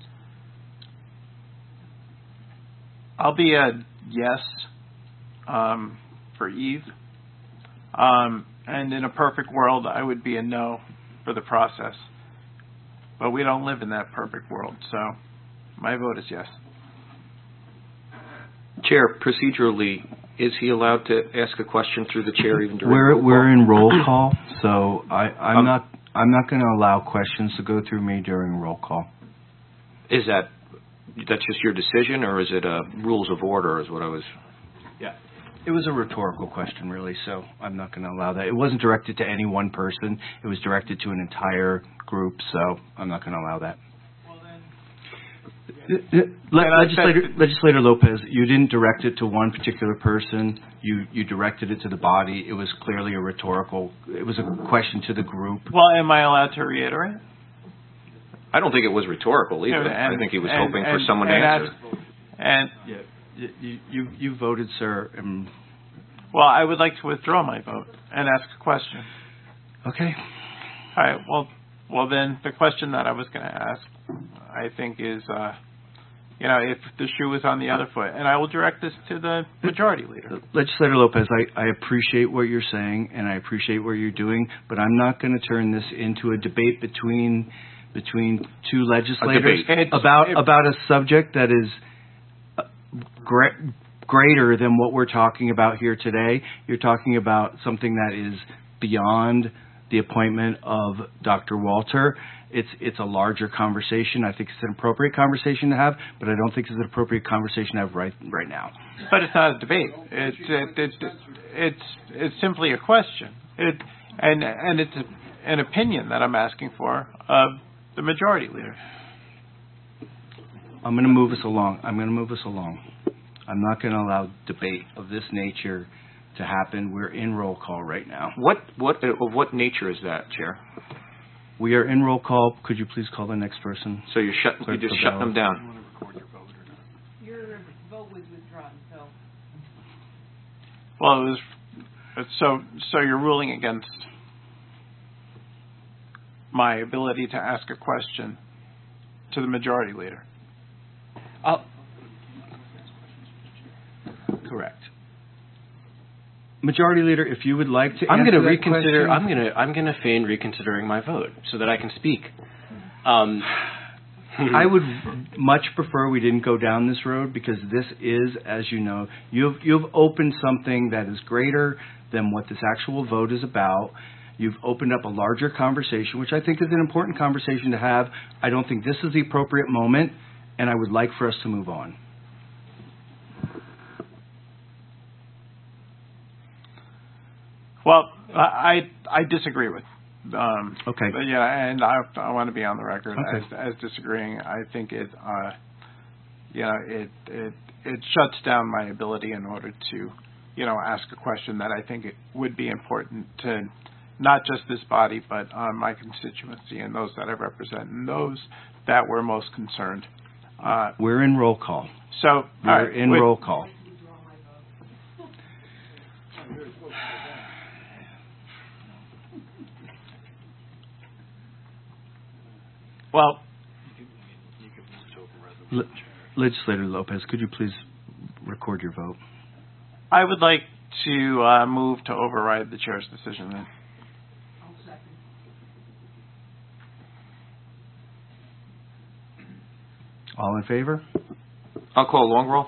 I'll be a yes um, for Eve. Um, and in a perfect world, I would be a no for the process. But we don't live in that perfect world, so my vote is yes. Chair, procedurally, is he allowed to ask a question through the chair even during We're roll call? we're in roll call, so I, I'm Um, not I'm not going to allow questions to go through me during roll call. Is that that's just your decision, or is it uh, rules of order? Is what I was. Yeah. It was a rhetorical question, really, so I'm not going to allow that. It wasn't directed to any one person. It was directed to an entire group, so I'm not going to allow that. Le- Legislator, Legislator Lopez, you didn't direct it to one particular person. You you directed it to the body. It was clearly a rhetorical. It was a question to the group. Well, am I allowed to reiterate? I don't think it was rhetorical either. And, I think he was and, hoping and, for someone and to answer. ask, and yeah, you, you you voted, sir. And well, I would like to withdraw my vote and ask a question. Okay. All right. Well, well then the question that I was going to ask, I think, is, uh, you know, if the shoe was on the other foot, and I will direct this to the majority leader. Legislator Lopez, I, I appreciate what you're saying, and I appreciate what you're doing, but I'm not going to turn this into a debate between between two legislators about it, about a subject that is great. greater than what we're talking about here today. You're talking about something that is beyond the appointment of Doctor Walter. It's it's a larger conversation. I think it's an appropriate conversation to have, but I don't think it's an appropriate conversation to have right right now. But it's not a debate. It's it, it, it, it's it's simply a question. It and and it's a, an opinion that I'm asking for of the majority leader. I'm going to move us along. I'm going to move us along. I'm not going to allow debate of this nature to happen. We're in roll call right now. What what of what nature is that, Chair? We are in roll call. Could you please call the next person? So you're shut, you're just shutting them down. Your vote was withdrawn, so. Well, it was so so you're ruling against my ability to ask a question to the majority leader. Uh, correct. Majority Leader, if you would like to I'm answer going to that reconsider. question. I'm going to I'm going to feign reconsidering my vote so that I can speak. Um, I would much prefer we didn't go down this road, because this is, as you know, you've you've opened something that is greater than what this actual vote is about. You've opened up a larger conversation, which I think is an important conversation to have. I don't think this is the appropriate moment, and I would like for us to move on. Well, I I disagree with. Um, okay. But yeah, and I I want to be on the record Okay. as as disagreeing. I think it, uh, you know, it it it shuts down my ability in order to, you know, ask a question that I think it would be important to not just this body, but uh, my constituency and those that I represent and those that were most concerned. Uh, We're in roll call. So We're all right, in with, roll call. Well, Le- Legislator Lopez, could you please record your vote? I would like to uh, move to override the chair's decision then. All in favor? I'll call a long roll.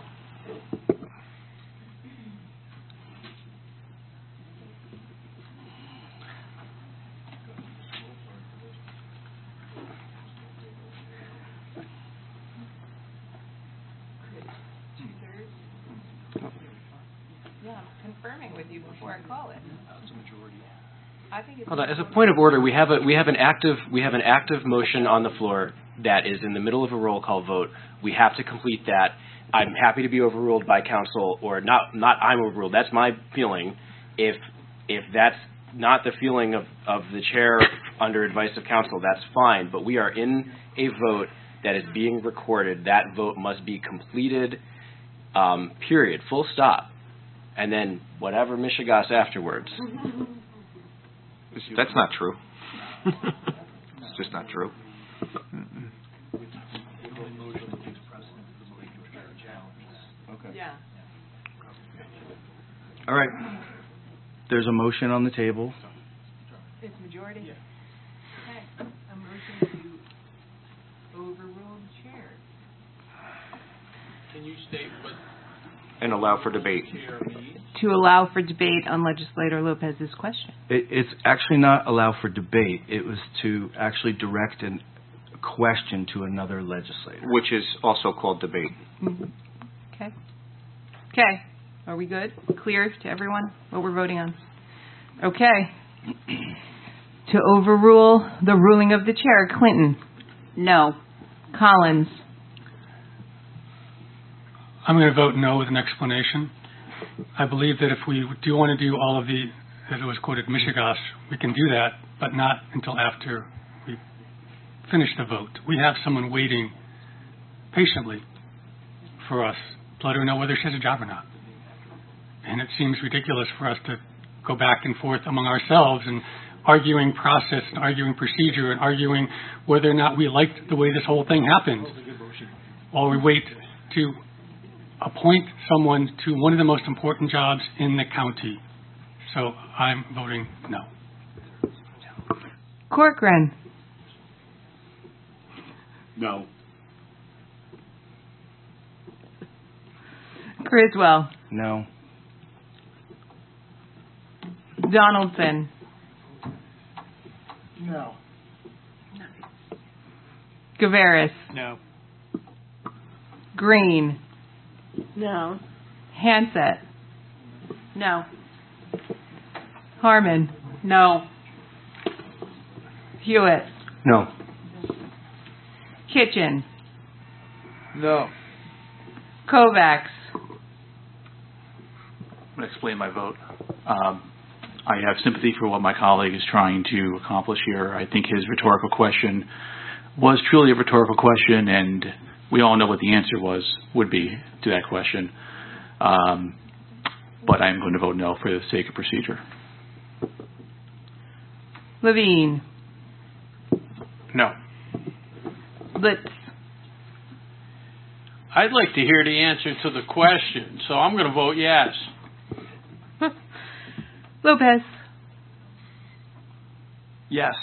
Yeah, I'm confirming with you before I call it. I think it's Hold on. As a point of order, we have a we have an active we have an active motion on the floor that is in the middle of a roll call vote. We have to complete that. I'm happy to be overruled by council, or not. Not I'm overruled. That's my feeling. If if that's not the feeling of, of the chair under advice of council, that's fine. But we are in a vote that is being recorded. That vote must be completed. Um, period. Full stop. And then whatever Michigas afterwards. That's not true. It's just not true. Okay. Yeah. All right. There's a motion on the table. It's majority? Yeah. Okay. A motion to overrule the chair. Can you state what And allow for debate. To allow for debate on Legislator Lopez's question. It, it's actually not allow for debate. It was to actually direct an, a question to another legislator. Which is also called debate. Mm-hmm. Okay. Okay. Are we good? Clear to everyone what we're voting on? Okay. To overrule the ruling of the chair, Clinton. No. Collins. I'm going to vote no with an explanation. I believe that if we do want to do all of the, as it was quoted, Michigas, we can do that, but not until after we finish the vote. We have someone waiting patiently for us to let her know whether she has a job or not. And it seems ridiculous for us to go back and forth among ourselves and arguing process and arguing procedure and arguing whether or not we liked the way this whole thing happened while we wait to appoint someone to one of the most important jobs in the county. So I'm voting no. Corcoran. No. Criswell. No. Donaldson. No. Gavaris. No. Green. No. Hansett. No. Harmon. No. Hewitt. No. Kitchen. No. Kovacs. I'm going to explain my vote. Um, I have sympathy for what my colleague is trying to accomplish here. I think his rhetorical question was truly a rhetorical question, and we all know what the answer was, would be to that question. Um, but I'm going to vote no for the sake of procedure. Levine. No. Litz. I'd like to hear the answer to the question, so I'm going to vote yes. Lopez. Yes.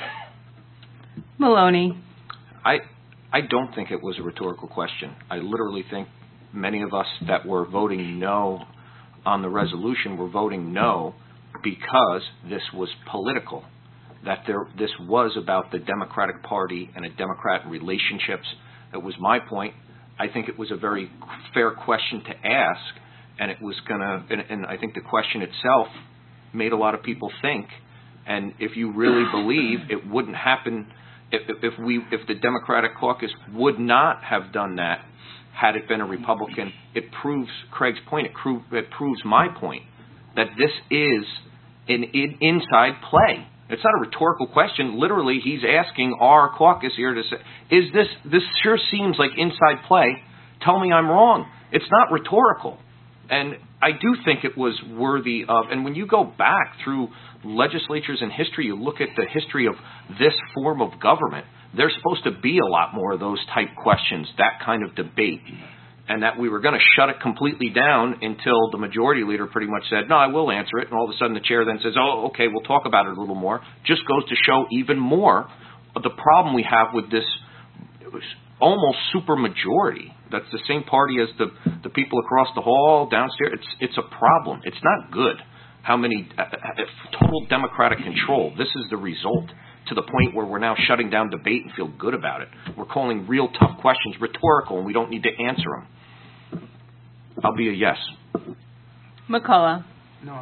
Maloney. I I don't think it was a rhetorical question. I literally think many of us that were voting no on the resolution were voting no because this was political, that there this was about the Democratic Party and a Democrat relationships. That was my point. I think it was a very fair question to ask, and it was gonna. And, and I think the question itself made a lot of people think. And if you really believe it wouldn't happen, if, if we, if the Democratic caucus would not have done that, had it been a Republican, it proves Craig's point. It, pro- it proves my point that this is an in- inside play. It's not a rhetorical question. Literally, he's asking our caucus here to say, "Is this? This sure seems like inside play. Tell me I'm wrong." It's not rhetorical, and I do think it was worthy of. And when you go back through legislatures in history, you look at the history of this form of government. There's supposed to be a lot more of those type questions, that kind of debate, and that we were going to shut it completely down until the majority leader pretty much said, "No, I will answer it," and all of a sudden the chair then says, "Oh, okay, we'll talk about it a little more." Just goes to show even more of the problem we have with this almost super majority. That's the same party as the the people across the hall, downstairs. It's it's a problem. It's not good. How many uh, total Democratic control? This is the result. To the point where we're now shutting down debate and feel good about it. We're calling real tough questions rhetorical, and we don't need to answer them. I'll be a yes. McCullough. No.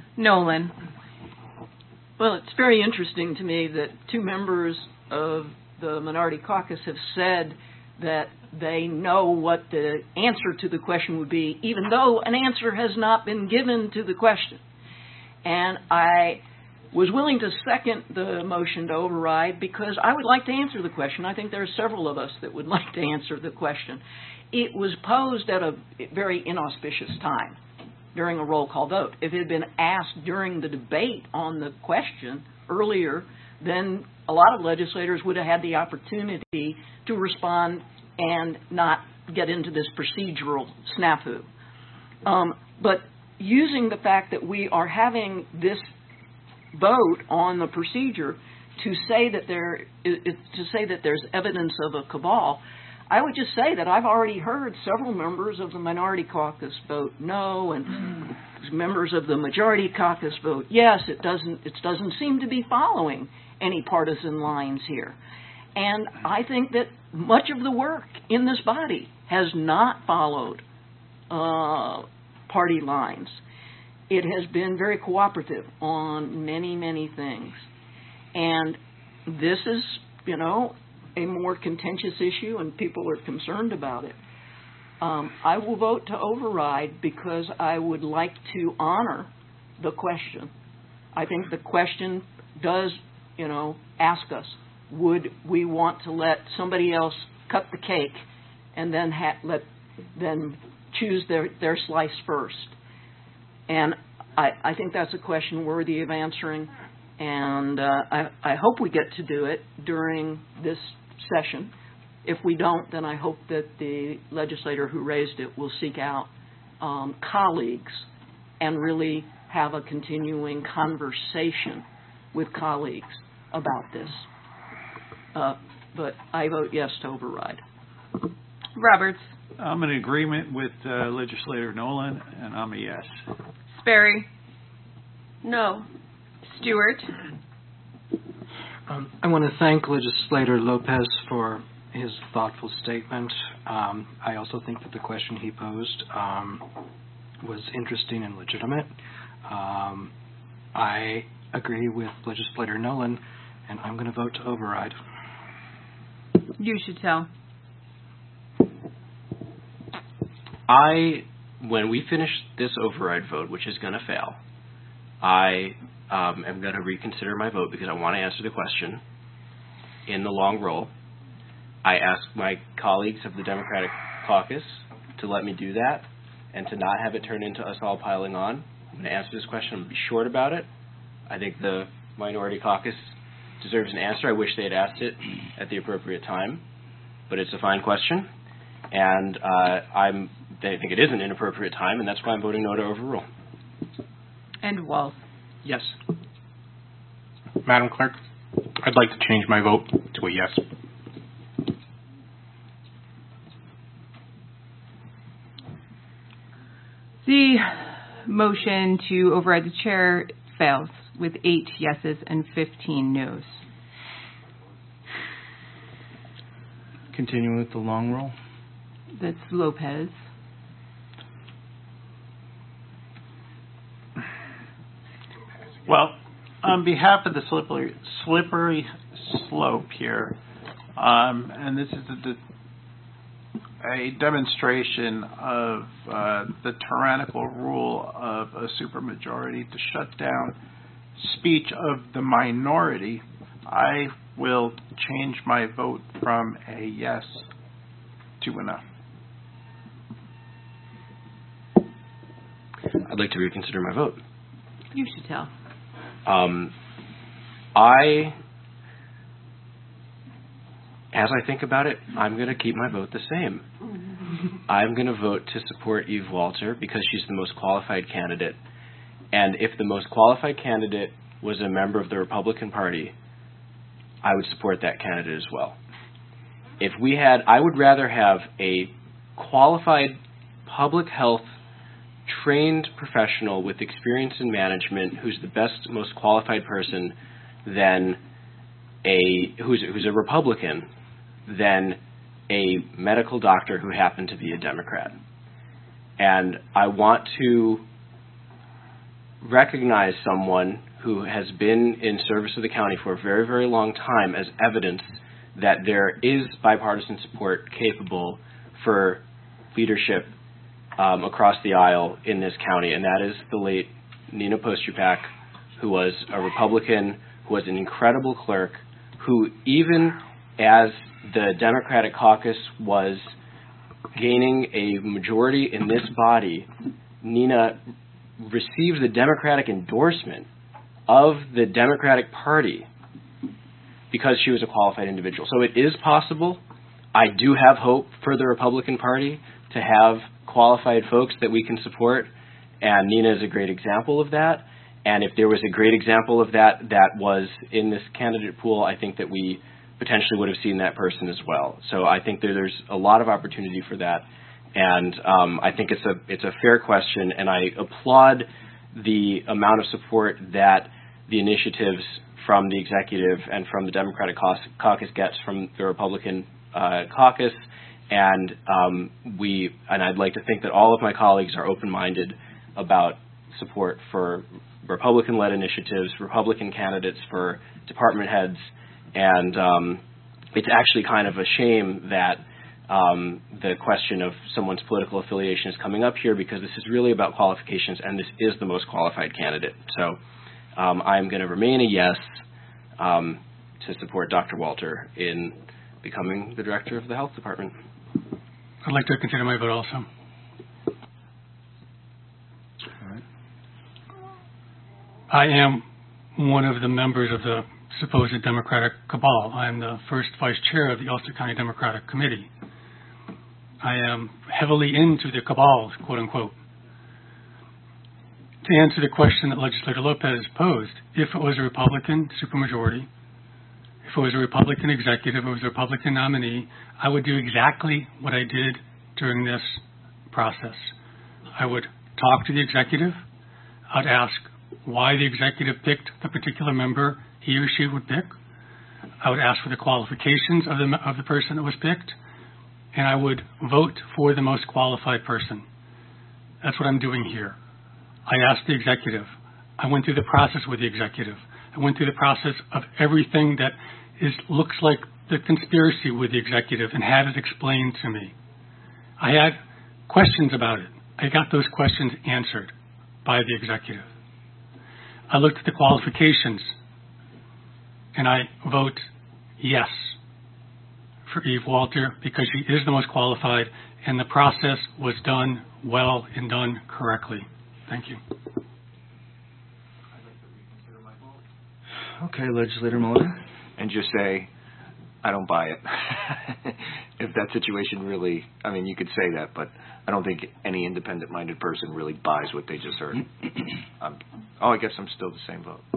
Nolan. Well, it's very interesting to me that two members of the Minority Caucus have said that they know what the answer to the question would be, even though an answer has not been given to the question. And I was willing to second the motion to override because I would like to answer the question. I think there are several of us that would like to answer the question. It was posed at a very inauspicious time during a roll call vote. If it had been asked during the debate on the question earlier, then a lot of legislators would have had the opportunity to respond and not get into this procedural snafu. Um, but using the fact that we are having this vote on the procedure to say that there to say that there's evidence of a cabal, I would just say that I've already heard several members of the Minority Caucus vote no, and members of the Majority Caucus vote yes. It doesn't it doesn't seem to be following any partisan lines here. And I think that much of the work in this body has not followed uh, party lines. It has been very cooperative on many, many things. And this is, you know, a more contentious issue, and people are concerned about it. Um, I will vote to override because I would like to honor the question. I think the question does, you know, ask us, would we want to let somebody else cut the cake and then ha- let them choose their, their slice first? And I, I think that's a question worthy of answering, and uh, I, I hope we get to do it during this session. If we don't, then I hope that the legislator who raised it will seek out um, colleagues and really have a continuing conversation with colleagues about this. Uh, but I vote yes to override. Roberts. I'm in agreement with uh, Legislator Nolan, and I'm a yes. Sperry. No. Stewart. Um, I want to thank Legislator Lopez for his thoughtful statement. Um, I also think that the question he posed um, was interesting and legitimate. Um, I agree with Legislator Nolan, and I'm going to vote to override. You should tell. I, when we finish this override vote, which is going to fail, I um, am going to reconsider my vote because I want to answer the question in the long roll. I ask my colleagues of the Democratic Caucus to let me do that and to not have it turn into us all piling on. I'm going to answer this question. I'm going to be short about it. I think the Minority Caucus deserves an answer. I wish they had asked it at the appropriate time, but it's a fine question, and uh, I'm, I think it is an inappropriate time, and that's why I'm voting no to overrule. And Walz. Yes. Madam Clerk, I'd like to change my vote to a yes. The motion to override the chair fails with eight yeses and fifteen noes. Continuing with the long roll. That's Lopez. Well, on behalf of the slippery, slippery slope here, um, and this is a, a demonstration of uh, the tyrannical rule of a supermajority to shut down speech of the minority, I will change my vote from a yes to a no. I'd like to reconsider my vote. You should tell. Um, I, as I think about it, I'm going to keep my vote the same. I'm going to vote to support Eve Walter because she's the most qualified candidate. And if the most qualified candidate was a member of the Republican Party, I would support that candidate as well. If we had, I would rather have a qualified public health trained professional with experience in management who's the best, most qualified person than a who's who's a Republican than a medical doctor who happened to be a Democrat. And I want to recognize someone who has been in service of the county for a very, very long time as evidence that there is bipartisan support capable for leadership um, across the aisle in this county, and that is the late Nina Postupak, who was a Republican, who was an incredible clerk, who even as the Democratic caucus was gaining a majority in this body, Nina received the Democratic endorsement of the Democratic Party because she was a qualified individual. So it is possible. I do have hope for the Republican Party to have qualified folks that we can support, and Nina is a great example of that. And if there was a great example of that that was in this candidate pool, I think that we potentially would have seen that person as well. So I think that there's a lot of opportunity for that, and um, I think it's a it's a fair question, and I applaud the amount of support that the initiatives from the executive and from the Democratic caucus gets from the Republican uh, caucus, and um, we and I'd like to think that all of my colleagues are open-minded about support for Republican-led initiatives, Republican candidates for department heads, and um, it's actually kind of a shame that um, the question of someone's political affiliation is coming up here, because this is really about qualifications, and this is the most qualified candidate. So um, I'm going to remain a yes um, to support Doctor Walter in becoming the director of the health department. I'd like to consider my vote also. All right. I am one of the members of the supposed Democratic cabal. I am the first vice chair of the Ulster County Democratic Committee. I am heavily into the cabal, quote unquote. To answer the question that Legislator Lopez posed, if it was a Republican supermajority, if it was a Republican executive, if it was a Republican nominee, I would do exactly what I did during this process. I would talk to the executive. I'd ask why the executive picked the particular member he or she would pick. I would ask for the qualifications of the of the person that was picked, and I would vote for the most qualified person. That's what I'm doing here. I asked the executive. I went through the process with the executive. I went through the process of everything that is looks like the conspiracy with the executive and had it explained to me. I had questions about it. I got those questions answered by the executive. I looked at the qualifications, and I vote yes for Eve Walter because she is the most qualified, and the process was done well and done correctly. Thank you. Okay, Legislator Mullin. And just say, I don't buy it. If that situation really, I mean, you could say that, but I don't think any independent-minded person really buys what they just heard. um, oh, I guess I'm still the same vote.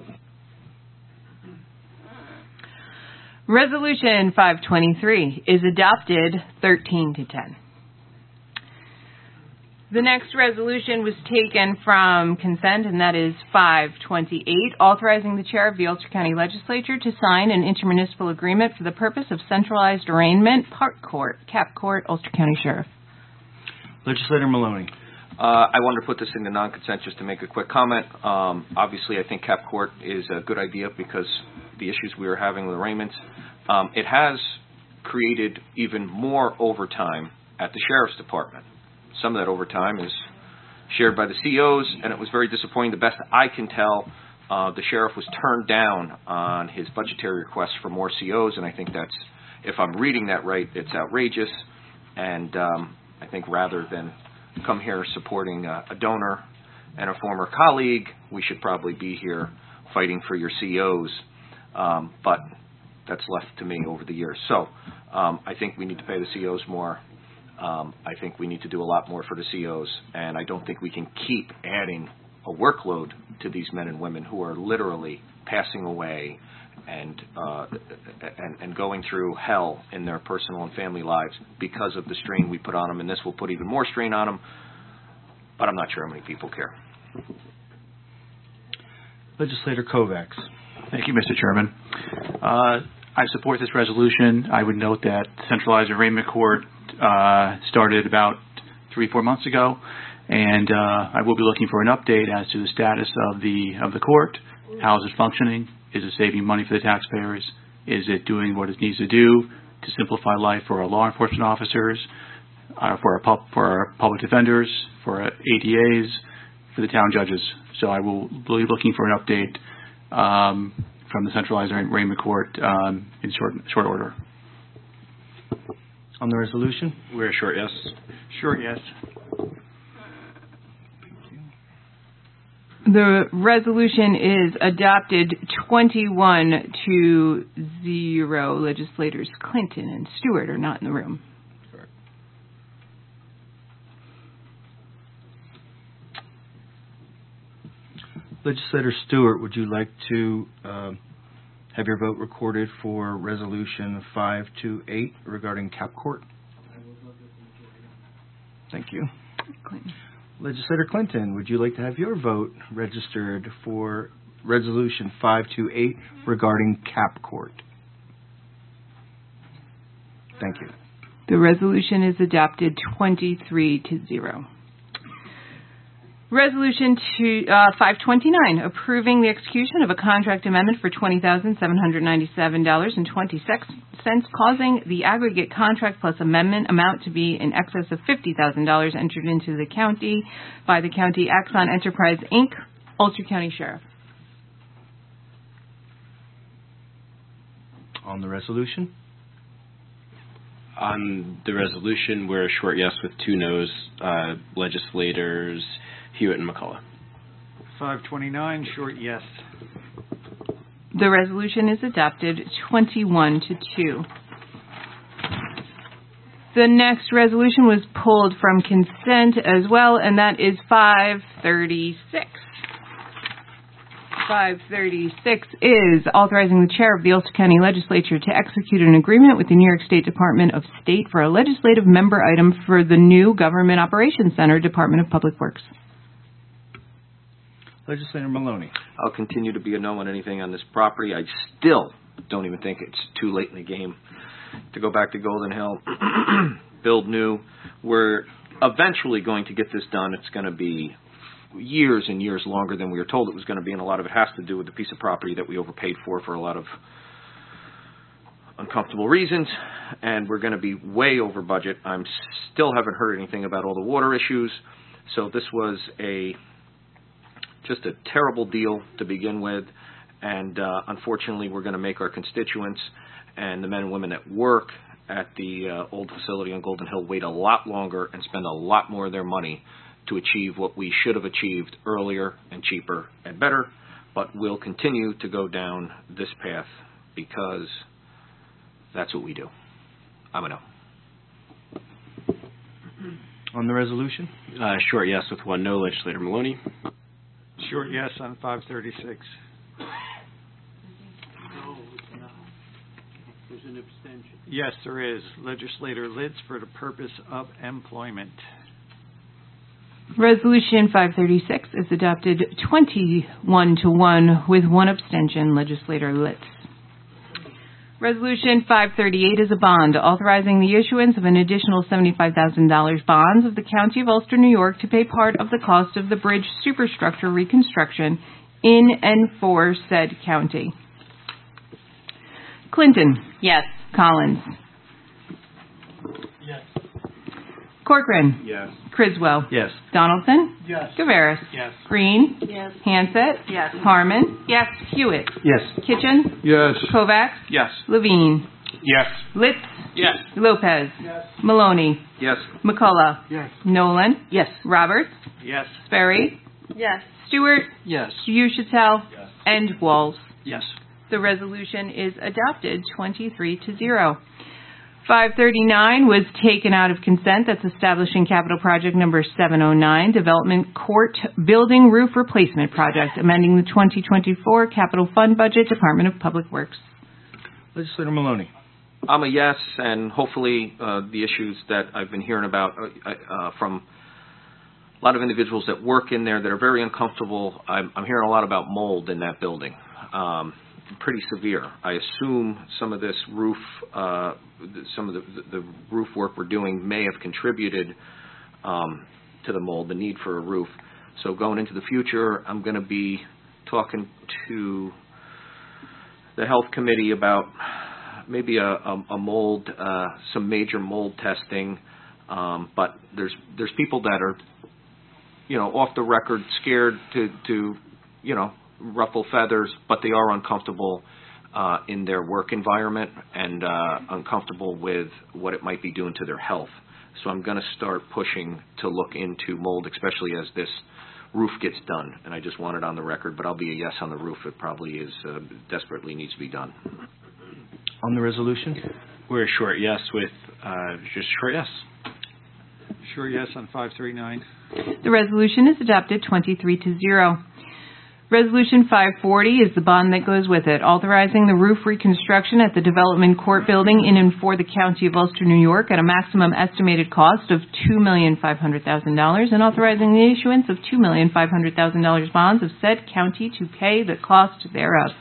Resolution five twenty-three is adopted thirteen to ten. The next resolution was taken from consent, and that is five twenty-eight, authorizing the chair of the Ulster County Legislature to sign an intermunicipal agreement for the purpose of centralized arraignment, Park Court, Cap Court, Ulster County Sheriff. Legislator Maloney. Uh, I wanted to put this into non-consent just to make a quick comment. Um, obviously, I think Cap Court is a good idea because the issues we were having with arraignments. Um, it has created even more overtime at the Sheriff's Department. Some of that overtime is shared by the C Os, and it was very disappointing. The best I can tell, uh, the sheriff was turned down on his budgetary request for more C Os, and I think that's, if I'm reading that right, it's outrageous. And um, I think rather than come here supporting uh, a donor and a former colleague, we should probably be here fighting for your C Os. Um, but that's left to me over the years. So um, I think we need to pay the C Os more. Um, I think we need to do a lot more for the C Os, and I don't think we can keep adding a workload to these men and women who are literally passing away and, uh, and and going through hell in their personal and family lives because of the strain we put on them, and this will put even more strain on them, but I'm not sure how many people care. Legislator Kovacs. Thank you, Mister Chairman. Uh, I support this resolution. I would note that centralized arraignment court uh, started about three, four months ago, and uh, I will be looking for an update as to the status of the of the court. How is it functioning? Is it saving money for the taxpayers? Is it doing what it needs to do to simplify life for our law enforcement officers, uh, for, our pub, for our public defenders, for our A D As, for the town judges? So I will be looking for an update um, from the centralized arraignment court um, in short, short order. On the resolution? We're a short yes. Short yes. The resolution is adopted twenty-one to zero. Legislators Clinton and Stewart are not in the room. Legislator Stewart, would you like to um, have your vote recorded for Resolution five two eight regarding Cap Court? Thank you. Clinton. Legislator Clinton, would you like to have your vote registered for Resolution five two eight regarding Cap Court? Thank you. The resolution is adopted twenty-three to zero. Resolution to, uh, five twenty-nine, approving the execution of a contract amendment for twenty thousand seven hundred ninety-seven dollars and twenty-six cents, causing the aggregate contract plus amendment amount to be in excess of fifty thousand dollars entered into the county by the County Axon Enterprise, Incorporated, Ulster County Sheriff. On the resolution? On the resolution, we're a short yes with two noes. Uh, legislators Hewitt and McCullough. five twenty-nine, short yes. The resolution is adopted twenty-one to two. The next resolution was pulled from consent as well, and that is five thirty-six. five thirty-six is authorizing the chair of the Ulster County Legislature to execute an agreement with the New York State Department of State for a legislative member item for the new Government Operations Center, Department of Public Works. Legislator Maloney. I'll continue to be a no on anything on this property. I still don't even think it's too late in the game to go back to Golden Hill, build new. We're eventually going to get this done. It's going to be years and years longer than we were told it was going to be, and a lot of it has to do with the piece of property that we overpaid for for a lot of uncomfortable reasons, and we're going to be way over budget. I'm still haven't heard anything about all the water issues, so this was a just a terrible deal to begin with, and uh, unfortunately we're going to make our constituents and the men and women that work at the uh, old facility on Golden Hill wait a lot longer and spend a lot more of their money to achieve what we should have achieved earlier and cheaper and better, but we'll continue to go down this path because that's what we do. I'm a no. On the resolution? Uh, short yes with one no. Legislator Maloney. Short yes on five thirty-six. There's an abstention. Yes, there is. Legislator Litz for the purpose of employment. Resolution five thirty-six is adopted twenty-one to one with one abstention. Legislator Litz. Resolution five thirty-eight is a bond authorizing the issuance of an additional seventy-five thousand dollars bonds of the County of Ulster, New York, to pay part of the cost of the bridge superstructure reconstruction in and for said county. Clinton. Yes. Collins. Yes. Corcoran. Yes. Criswell. Yes. Donaldson. Yes. Gaveras. Yes. Green. Yes. Hansett. Yes. Harmon. Yes. Hewitt. Yes. Kitchen. Yes. Kovacs. Yes. Levine. Yes. Litz. Yes. Lopez. Yes. Maloney. Yes. McCullough. Yes. Nolan. Yes. Roberts. Yes. Sperry. Yes. Stewart. Yes. Uchitel. Yes. And Walls. Yes. The resolution is adopted twenty-three to zero. five thirty-nine was taken out of consent. That's establishing capital project number seven oh nine, Development Court Building Roof Replacement Project, amending the twenty twenty-four capital fund budget, Department of Public Works. Legislator Maloney. I'm a yes, and hopefully uh, the issues that I've been hearing about uh, uh, from a lot of individuals that work in there that are very uncomfortable. I'm, I'm hearing a lot about mold in that building. Um, pretty severe. I assume some of this roof, uh, some of the, the roof work we're doing may have contributed um, to the mold, the need for a roof. So going into the future, I'm going to be talking to the health committee about maybe a, a, a mold, uh, some major mold testing, um, but there's there's people that are, you know, off the record, scared to, to you know, ruffle feathers, but they are uncomfortable uh, in their work environment and uh, uncomfortable with what it might be doing to their health. So I'm going to start pushing to look into mold, especially as this roof gets done. And I just want it on the record, but I'll be a yes on the roof. It probably is uh, desperately needs to be done. On the resolution? We're a short yes with uh, just short yes. Sure yes on five thirty-nine. The resolution is adopted twenty-three to zero. Resolution five forty is the bond that goes with it, authorizing the roof reconstruction at the Development Court Building in and for the County of Ulster, New York, at a maximum estimated cost of two million five hundred thousand dollars, and authorizing the issuance of two million five hundred thousand dollars bonds of said county to pay the cost thereof.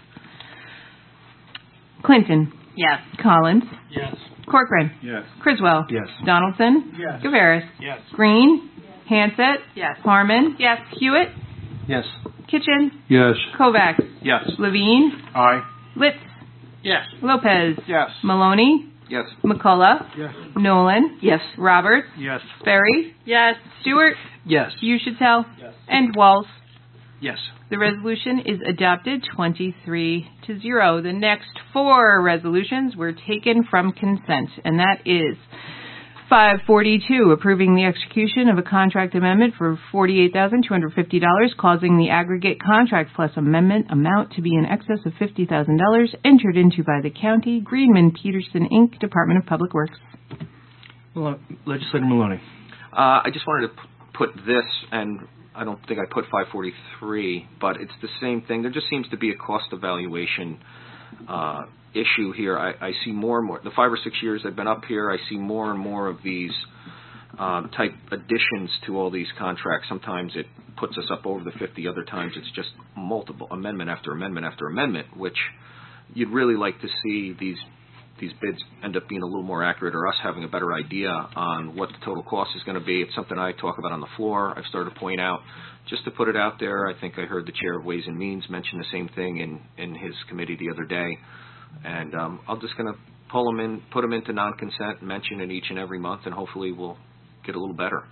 Clinton. Yes. Collins. Yes. Corcoran. Yes. Criswell. Yes. Donaldson. Yes. Gaveris. Yes. Green. Hansett. Yes. Harmon. Yes. Hewitt. Yes. Kitchen. Yes. Kovacs. Yes. Levine. Aye. Litz. Yes. Lopez. Yes. Maloney. Yes. McCullough. Yes. Nolan. Yes. Roberts. Yes. Sperry. Yes. Stewart. Yes. Uchitel. Yes. And Walsh. Yes. The resolution is adopted twenty-three to zero. The next four resolutions were taken from consent, and that is five forty-two, approving the execution of a contract amendment for forty-eight thousand two hundred fifty dollars, causing the aggregate contract plus amendment amount to be in excess of fifty thousand dollars, entered into by the county, Greenman Peterson, Incorporated, Department of Public Works. Well, Legislator Maloney. Uh, I just wanted to p- put this, and I don't think I put five forty-three, but it's the same thing. There just seems to be a cost evaluation uh, issue here. I, I see more and more. The five or six years I've been up here, I see more and more of these um, type additions to all these contracts. Sometimes it puts us up over the fifty. Other times it's just multiple amendment after amendment after amendment, which you'd really like to see these these bids end up being a little more accurate, or us having a better idea on what the total cost is going to be. It's something I talk about on the floor. I've started to point out, just to put it out there. I think I heard the chair of Ways and Means mention the same thing in, in his committee the other day. And um, I'm just going to pull them in, put them into non-consent, mention it each and every month, and hopefully we'll get a little better.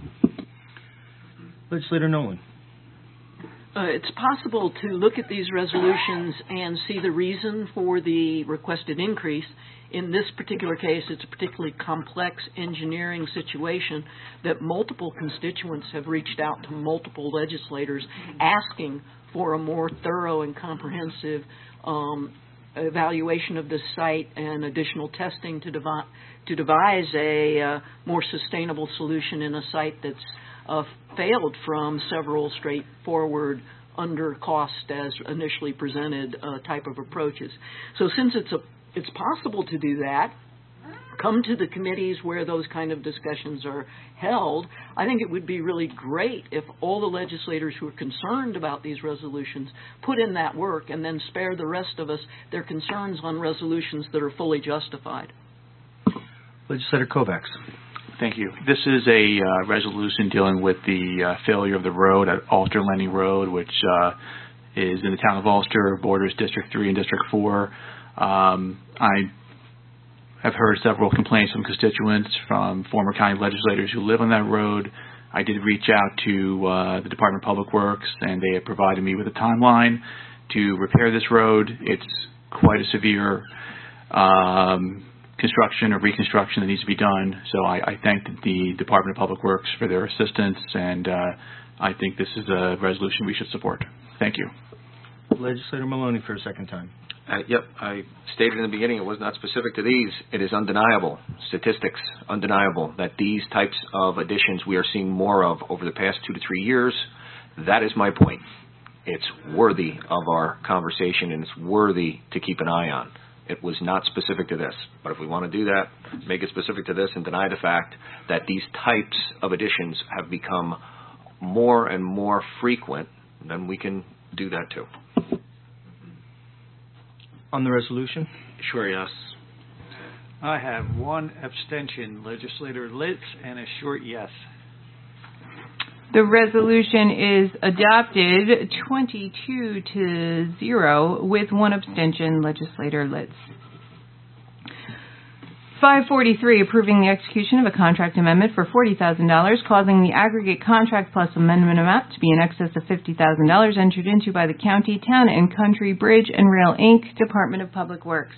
Legislator Nolan. Uh, it's possible to look at these resolutions and see the reason for the requested increase. In this particular case, it's a particularly complex engineering situation that multiple constituents have reached out to multiple legislators asking for a more thorough and comprehensive um, evaluation of the site and additional testing to, devi- to devise a uh, more sustainable solution in a site that's uh, failed from several straightforward, under cost as initially presented uh, type of approaches. So since it's a it's possible to do that, come to the committees where those kind of discussions are held. I think it would be really great if all the legislators who are concerned about these resolutions put in that work and then spare the rest of us their concerns on resolutions that are fully justified. Legislator Kovacs. Thank you. This is a uh, resolution dealing with the uh, failure of the road at Ulster Lenny Road, which uh, is in the town of Ulster, borders District three and District four. Um, I have heard several complaints from constituents, from former county legislators who live on that road. I did reach out to uh, the Department of Public Works, and they have provided me with a timeline to repair this road. It's quite a severe um construction or reconstruction that needs to be done. So I, I thank the Department of Public Works for their assistance, and uh, I think this is a resolution we should support. Thank you. Legislator Maloney for a second time. Uh, yep, I stated in the beginning it was not specific to these. It is undeniable, statistics undeniable, that these types of additions we are seeing more of over the past two to three years. That is my point. It's worthy of our conversation, and it's worthy to keep an eye on. It was not specific to this. But if we want to do that, make it specific to this and deny the fact that these types of additions have become more and more frequent, then we can do that too. On the resolution? Sure, yes. I have one abstention, Legislator Litz, and a short yes. The resolution is adopted twenty-two to zero with one abstention, legislator Litz. five forty-three, approving the execution of a contract amendment for forty thousand dollars, causing the aggregate contract plus amendment amount to be in excess of fifty thousand dollars entered into by the County, Town, and Country Bridge and Rail, Incorporated, Department of Public Works.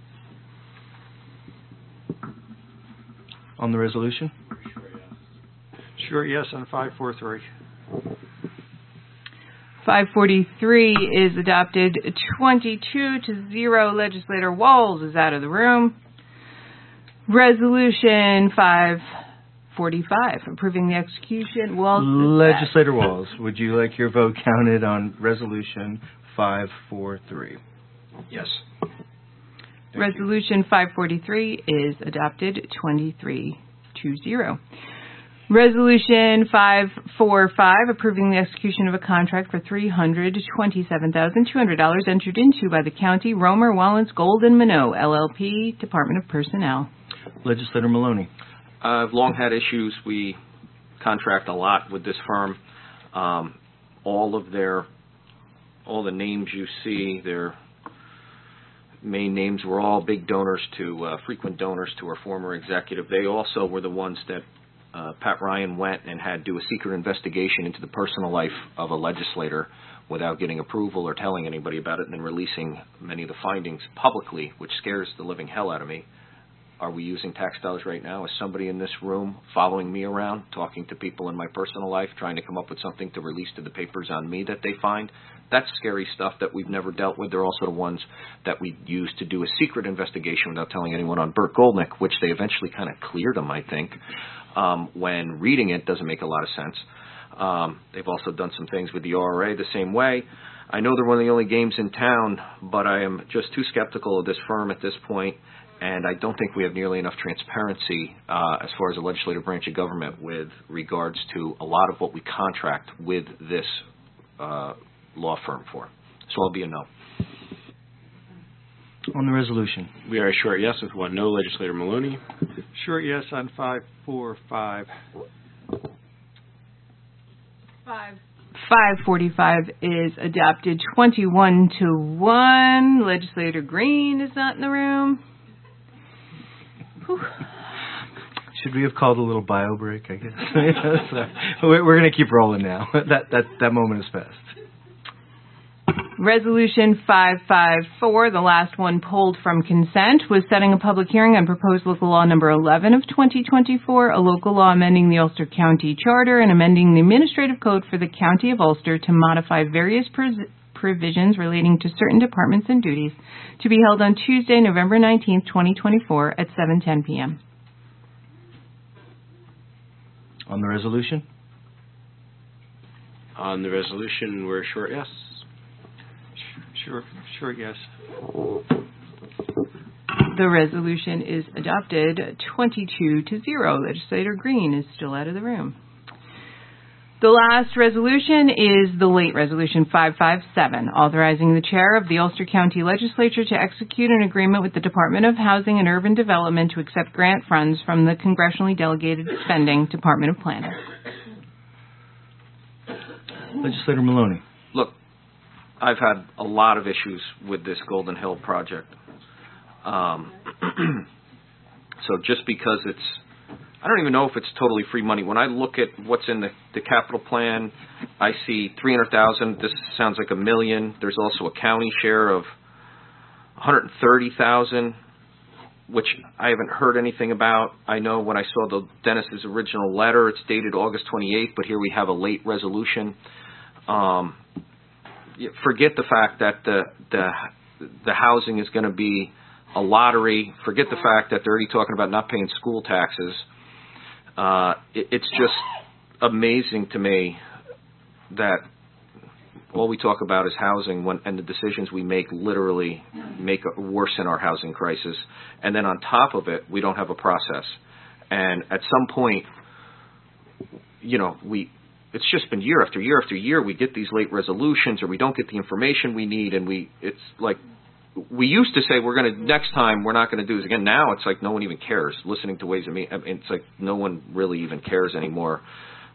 On the resolution? Sure, yes, on five forty-three. five forty-three is adopted twenty-two to zero. Legislator Walls is out of the room. Resolution five forty-five, approving the execution. Walls. Legislator Walls, would you like your vote counted on Resolution five forty-three? Yes. Resolution five forty-three is adopted twenty-three to zero. Resolution five forty-five, approving the execution of a contract for three hundred twenty-seven thousand two hundred dollars entered into by the County, Romer, Wallens, Gold, and Minot, L L P, Department of Personnel. Legislator Maloney. Uh, I've long had issues. We contract a lot with this firm. Um, all of their, all the names you see, their main names were all big donors to, uh, frequent donors to our former executive. They also were the ones that uh, Pat Ryan went and had do a secret investigation into the personal life of a legislator without getting approval or telling anybody about it, and then releasing many of the findings publicly, which scares the living hell out of me. Are we using tax dollars right now? Is somebody in this room following me around, talking to people in my personal life, trying to come up with something to release to the papers on me that they find? That's scary stuff that we've never dealt with. They're also the ones that we used to do a secret investigation without telling anyone on Burt Goldnick, which they eventually kind of cleared him, I think. Um, when reading it, doesn't make a lot of sense. Um, they've also done some things with the R R A the same way. I know they're one of the only games in town, but I am just too skeptical of this firm at this point, and I don't think we have nearly enough transparency uh, as far as the legislative branch of government with regards to a lot of what we contract with this uh, law firm for. So I'll be a no. On the resolution. We are a short yes with one no. Legislator Maloney. Short yes on five forty-five. Five. five forty-five is adopted twenty-one to one. Legislator Green is not in the room. Whew. Should we have called a little bio break, I guess? So, we're we're going to keep rolling now. That, that, that moment is past. Resolution five fifty-four, the last one pulled from consent, was setting a public hearing on proposed local law number eleven of twenty twenty-four, a local law amending the Ulster County Charter and amending the administrative code for the County of Ulster to modify various pres- provisions relating to certain departments and duties, to be held on Tuesday, November nineteenth, twenty twenty-four at seven ten p.m. On the resolution? On the resolution, we're a short yes. Sure, sure, yes. The resolution is adopted twenty-two to zero. Legislator Green is still out of the room. The last resolution is the late resolution five fifty-seven, authorizing the chair of the Ulster County Legislature to execute an agreement with the Department of Housing and Urban Development to accept grant funds from the Congressionally Delegated Spending Department of Planning. Legislator Maloney. Look, I've had a lot of issues with this Golden Hill project. Um, so just because it's, I don't even know if it's totally free money. When I look at what's in the, the capital plan, I see three hundred thousand dollars. This sounds like a million. There's also a county share of one hundred thirty thousand dollars, which I haven't heard anything about. I know when I saw the Dennis's original letter, it's dated August twenty-eighth, but here we have a late resolution. Um, forget the fact that the the the housing is going to be a lottery. Forget the fact that they're already talking about not paying school taxes. Uh, it, it's just amazing to me that all we talk about is housing, when, and the decisions we make literally make it worsen our housing crisis. And then on top of it, we don't have a process. And at some point, you know, we it's just been year after year after year. We get these late resolutions, or we don't get the information we need, and we it's like we used to say we're going to next time we're not going to do this again. Now it's like no one even cares. Listening to Ways and Means, I mean, it's like no one really even cares anymore.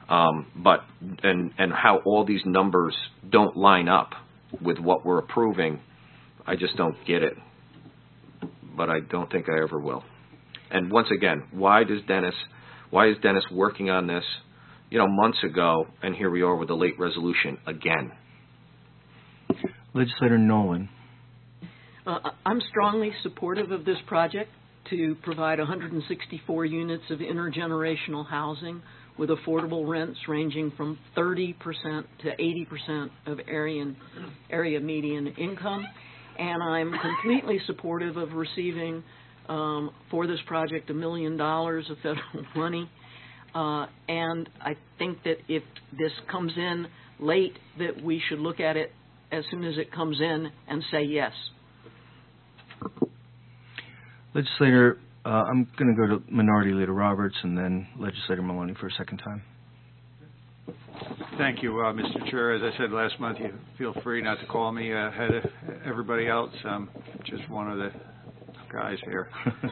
Um, but and and how all these numbers don't line up with what we're approving, I just don't get it. But I don't think I ever will. And once again, why does Dennis, why is Dennis working on this, you know, months ago, and here we are with a late resolution again? Legislator Nolan. Uh, I'm strongly supportive of this project to provide one hundred sixty-four units of intergenerational housing with affordable rents ranging from thirty percent to eighty percent of area, area median income. And I'm completely supportive of receiving um, for this project a million dollars of federal money. Uh, and I think that if this comes in late, that we should look at it as soon as it comes in and say yes. Legislator, uh, I'm going to go to Minority Leader Roberts and then Legislator Maloney for a second time. Thank you, uh, Mister Chair. As I said last month, you feel free not to call me uh, ahead of everybody else. I'm just one of the guys here.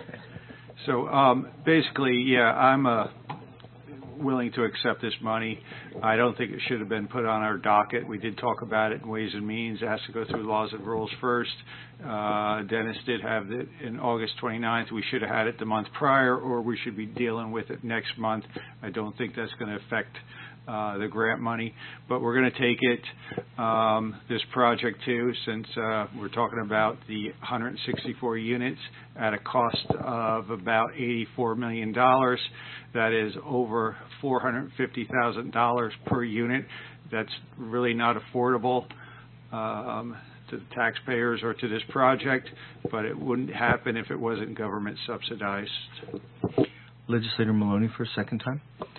So um, basically, yeah, I'm uh, willing to accept this money. I don't think it should have been put on our docket. We did talk about it in Ways and Means. It has to go through laws and rules first. Uh, Dennis did have it in August twenty-ninth. We should have had it the month prior, or we should be dealing with it next month. I don't think that's going to affect uh, the grant money, but we're going to take it, um, this project too, since uh, we're talking about the one hundred sixty-four units at a cost of about eighty-four million dollars. That is over four hundred fifty thousand dollars per unit. That's really not affordable um, to the taxpayers or to this project, but it wouldn't happen if it wasn't government subsidized. Legislator Maloney for a second time.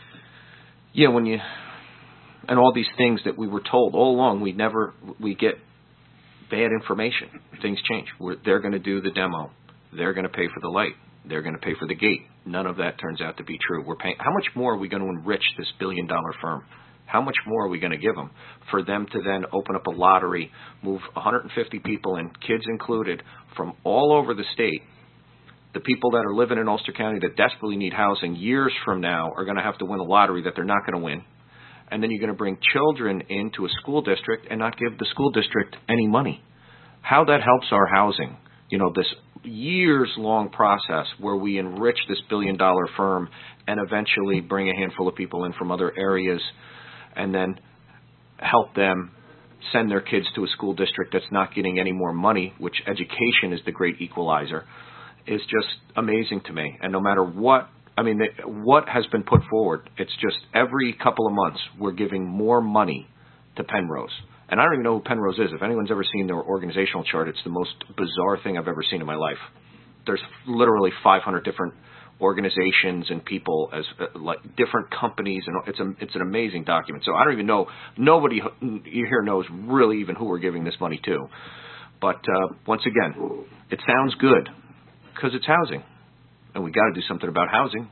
Yeah, when you, and all these things that we were told all along, we never, we get bad information. Things change. We're, they're going to do the demo. They're going to pay for the light. They're going to pay for the gate. None of that turns out to be true. We're paying. How much more are we going to enrich this billion-dollar firm? How much more are we going to give them for them to then open up a lottery, move one hundred fifty people in, kids included, from all over the state? The people that are living in Ulster County that desperately need housing years from now are going to have to win a lottery that they're not going to win. And then you're going to bring children into a school district and not give the school district any money. How that helps our housing, you know, this years-long process where we enrich this billion-dollar firm and eventually bring a handful of people in from other areas and then help them send their kids to a school district that's not getting any more money, which education is the great equalizer, is just amazing to me. And no matter what, I mean, what has been put forward, it's just every couple of months we're giving more money to Penrose. And I don't even know who Penrose is. If anyone's ever seen their organizational chart, it's the most bizarre thing I've ever seen in my life. There's literally five hundred different organizations and people as uh, like different companies, and it's a it's an amazing document. So I don't even know. Nobody here knows really even who we're giving this money to. But uh, once again, it sounds good because it's housing, and we got to do something about housing.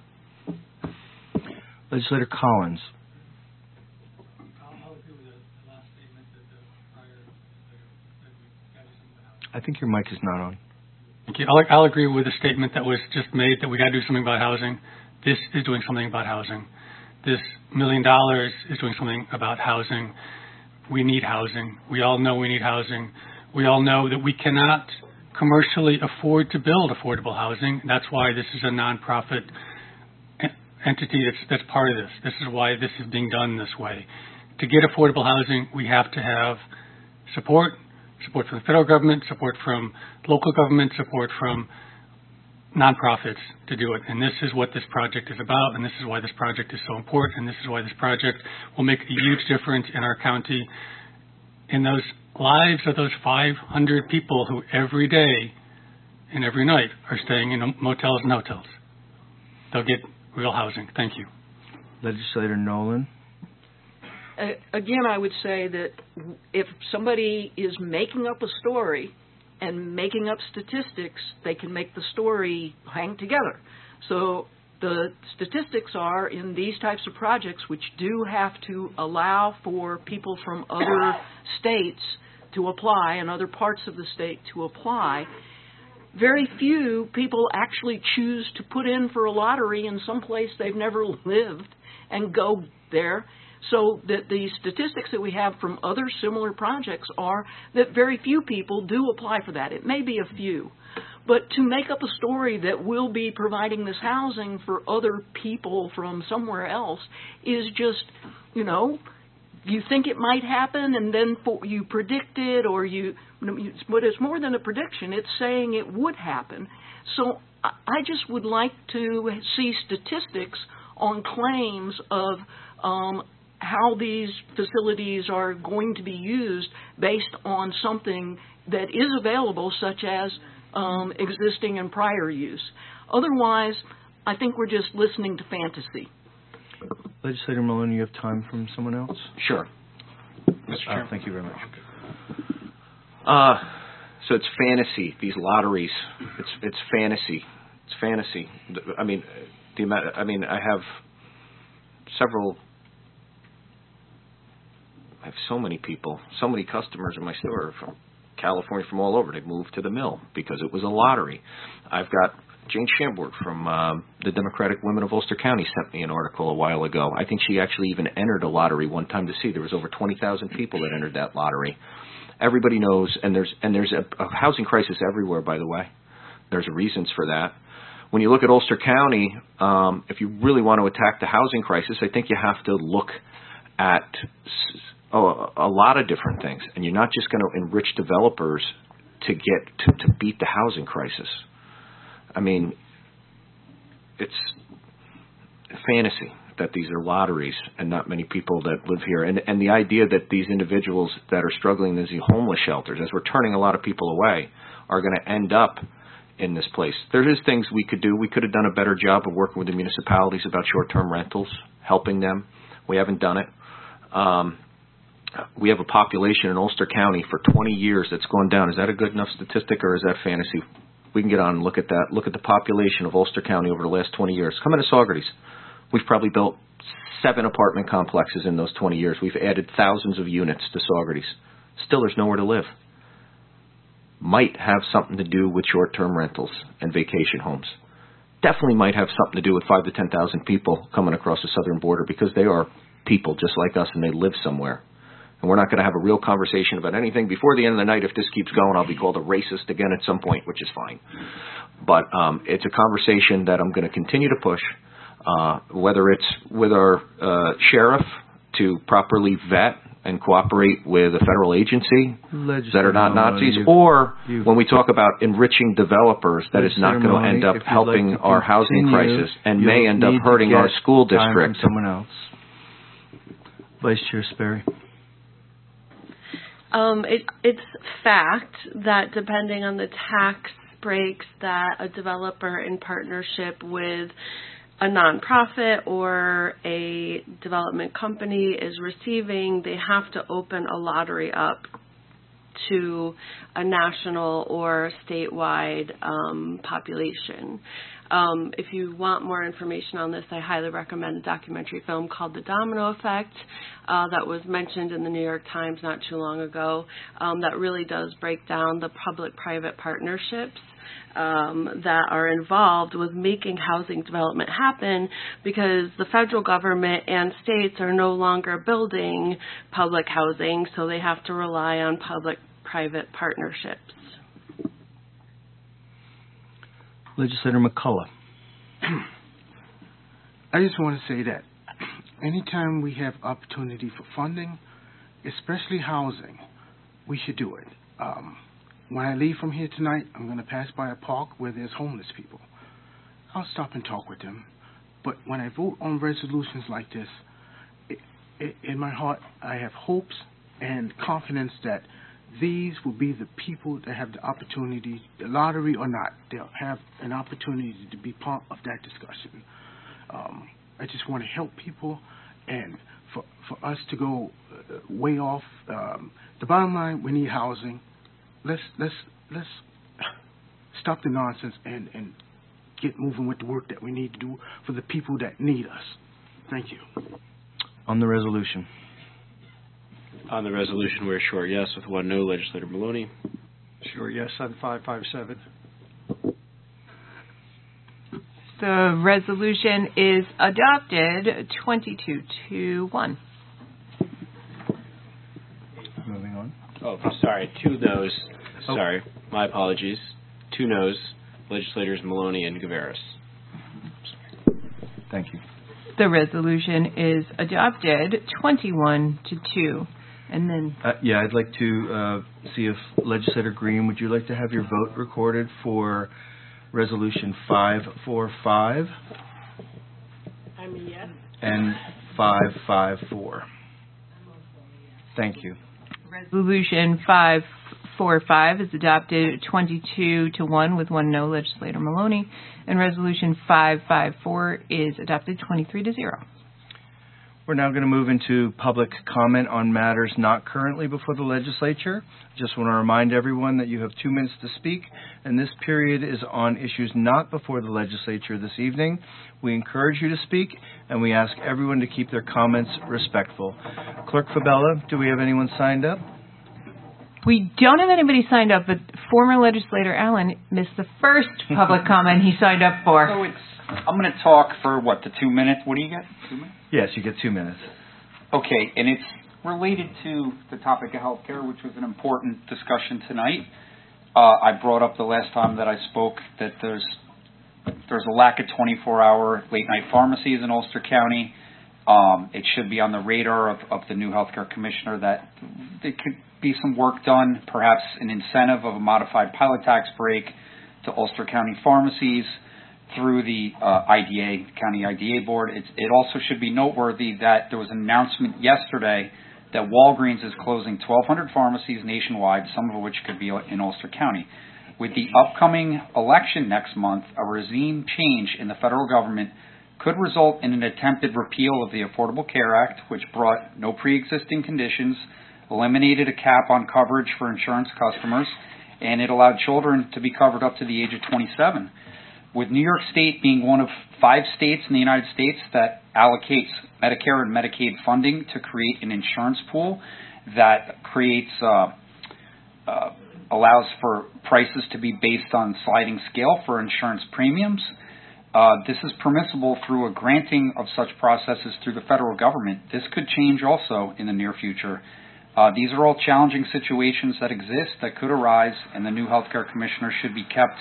Legislator Collins. I think your mic is not on. Thank you. I'll, I'll agree with the statement that was just made that we got to do something about housing. This is doing something about housing. This million dollars is doing something about housing. We need housing. We all know we need housing. We all know that we cannot commercially afford to build affordable housing. That's why this is a nonprofit entity that's, that's part of this. This is why this is being done this way. To get affordable housing, we have to have support. Support from the federal government, support from local government, support from nonprofits to do it. And this is what this project is about, and this is why this project is so important, and this is why this project will make a huge difference in our county, in those lives of those five hundred people who every day and every night are staying in motels and hotels. They'll get real housing. Thank you. Legislator Nolan. Uh, again, I would say that if somebody is making up a story and making up statistics, they can make the story hang together. So the statistics are in these types of projects, which do have to allow for people from other states to apply and other parts of the state to apply. Very few people actually choose to put in for a lottery in some place they've never lived and go there. So that the statistics that we have from other similar projects are that very few people do apply for that. It may be a few. But to make up a story that we'll be providing this housing for other people from somewhere else is just, you know, you think it might happen and then for, you predict it, or you, but it's more than a prediction. It's saying it would happen. So I just would like to see statistics on claims of um, how these facilities are going to be used based on something that is available, such as um, existing and prior use. Otherwise, I think we're just listening to fantasy. Legislator Maloney, you have time from someone else? Sure. Mister Chairman. Uh, thank you very much. Uh, so it's fantasy, these lotteries. It's it's fantasy. It's fantasy. I mean, the amount, I mean, I have several, I have so many people, so many customers in my store from California, from all over. They've moved to the mill because it was a lottery. I've got Jane Chambord from um, the Democratic Women of Ulster County sent me an article a while ago. I think she actually even entered a lottery one time to see. There was over twenty thousand people that entered that lottery. Everybody knows, and there's and there's a, a housing crisis everywhere, by the way. There's reasons for that. When you look at Ulster County, um, if you really want to attack the housing crisis, I think you have to look at a, a lot of different things. And you're not just going to enrich developers to get to, to beat the housing crisis. I mean, it's fantasy that these are lotteries and not many people that live here. And, and the idea that these individuals that are struggling in these homeless shelters, as we're turning a lot of people away, are going to end up in this place. There is things we could do. We could have done a better job of working with the municipalities about short-term rentals, helping them. We haven't done it. Um, we have a population in Ulster County for twenty years that's gone down. Is that a good enough statistic, or is that fantasy? We can get on and look at that. Look at the population of Ulster County over the last twenty years. Come into Saugerties. We've probably built seven apartment complexes in those twenty years. We've added thousands of units to Saugerties. Still, there's nowhere to live. Might have something to do with short-term rentals and vacation homes. Definitely might have something to do with five to ten thousand people coming across the southern border, because they are people just like us and they live somewhere. And we're not going to have a real conversation about anything. Before the end of the night, if this keeps going, I'll be called a racist again at some point, which is fine. But um, it's a conversation that I'm going to continue to push, uh, whether it's with our uh, sheriff to properly vet and cooperate with a federal agency that are not Nazis, you, or you, when we talk about enriching developers, that is not going to end up helping like our housing crisis and may end up hurting our school district. Someone else. Vice Chair Sperry. Um, it, it's fact that depending on the tax breaks that a developer in partnership with a nonprofit or a development company is receiving, they have to open a lottery up to a national or statewide um, population. Um, if you want more information on this, I highly recommend a documentary film called The Domino Effect uh, that was mentioned in the New York Times not too long ago, um, that really does break down the public-private partnerships um, that are involved with making housing development happen, because the federal government and states are no longer building public housing, so they have to rely on public-private partnerships. Legislator McCullough. I just want to say that anytime we have opportunity for funding, especially housing, we should do it. Um, when I leave from here tonight, I'm going to pass by a park where there's homeless people. I'll stop and talk with them. But when I vote on resolutions like this, it, it, in my heart, I have hopes and confidence that these will be the people that have the opportunity, the lottery or not, they'll have an opportunity to be part of that discussion. Um, I just want to help people, and for for us to go uh, way off. Um, the bottom line, we need housing. Let's let's let's stop the nonsense and and get moving with the work that we need to do for the people that need us. Thank you. On the resolution. On the resolution, we're short yes with one no. Legislator Maloney. Sure yes on five five seven. The resolution is adopted twenty-two to one. Moving on. Oh, sorry. Two noes. Oh. Sorry. My apologies. Two noes. Legislators Maloney and Gaveras. Thank you. The resolution is adopted twenty-one to two. And then, Uh, yeah, I'd like to uh, see if Legislator Green, would you like to have your vote recorded for Resolution five forty-five I'm a yes. and five fifty-four? Thank you. Resolution five forty-five is adopted twenty-two to one with one no, Legislator Maloney. And Resolution five fifty-four is adopted twenty-three to zero. We're now going to move into public comment on matters not currently before the legislature. Just want to remind everyone that you have two minutes to speak, and this period is on issues not before the legislature this evening. We encourage you to speak, and we ask everyone to keep their comments respectful. Clerk Fabella, do we have anyone signed up? We don't have anybody signed up, but former legislator Allen missed the first public comment he signed up for. So it's, I'm going to talk for, what, the two minutes? What do you get? Two minutes? Yes, you get two minutes. Okay, and it's related to the topic of healthcare, which was an important discussion tonight. Uh, I brought up the last time that I spoke that there's there's a lack of twenty-four hour late-night pharmacies in Ulster County. Um, it should be on the radar of, of the new healthcare commissioner that there could be some work done, perhaps an incentive of a modified pilot tax break to Ulster County pharmacies through the uh, I D A, County I D A Board. It's, it also should be noteworthy that there was an announcement yesterday that Walgreens is closing twelve hundred pharmacies nationwide, some of which could be in Ulster County. With the upcoming election next month, a regime change in the federal government could result in an attempted repeal of the Affordable Care Act, which brought no pre-existing conditions, eliminated a cap on coverage for insurance customers, and it allowed children to be covered up to the age of twenty-seven. With New York State being one of five states in the United States that allocates Medicare and Medicaid funding to create an insurance pool that creates uh, uh, allows for prices to be based on sliding scale for insurance premiums, uh, this is permissible through a granting of such processes through the federal government. This could change also in the near future. Uh, these are all challenging situations that exist that could arise, and the new healthcare commissioner should be kept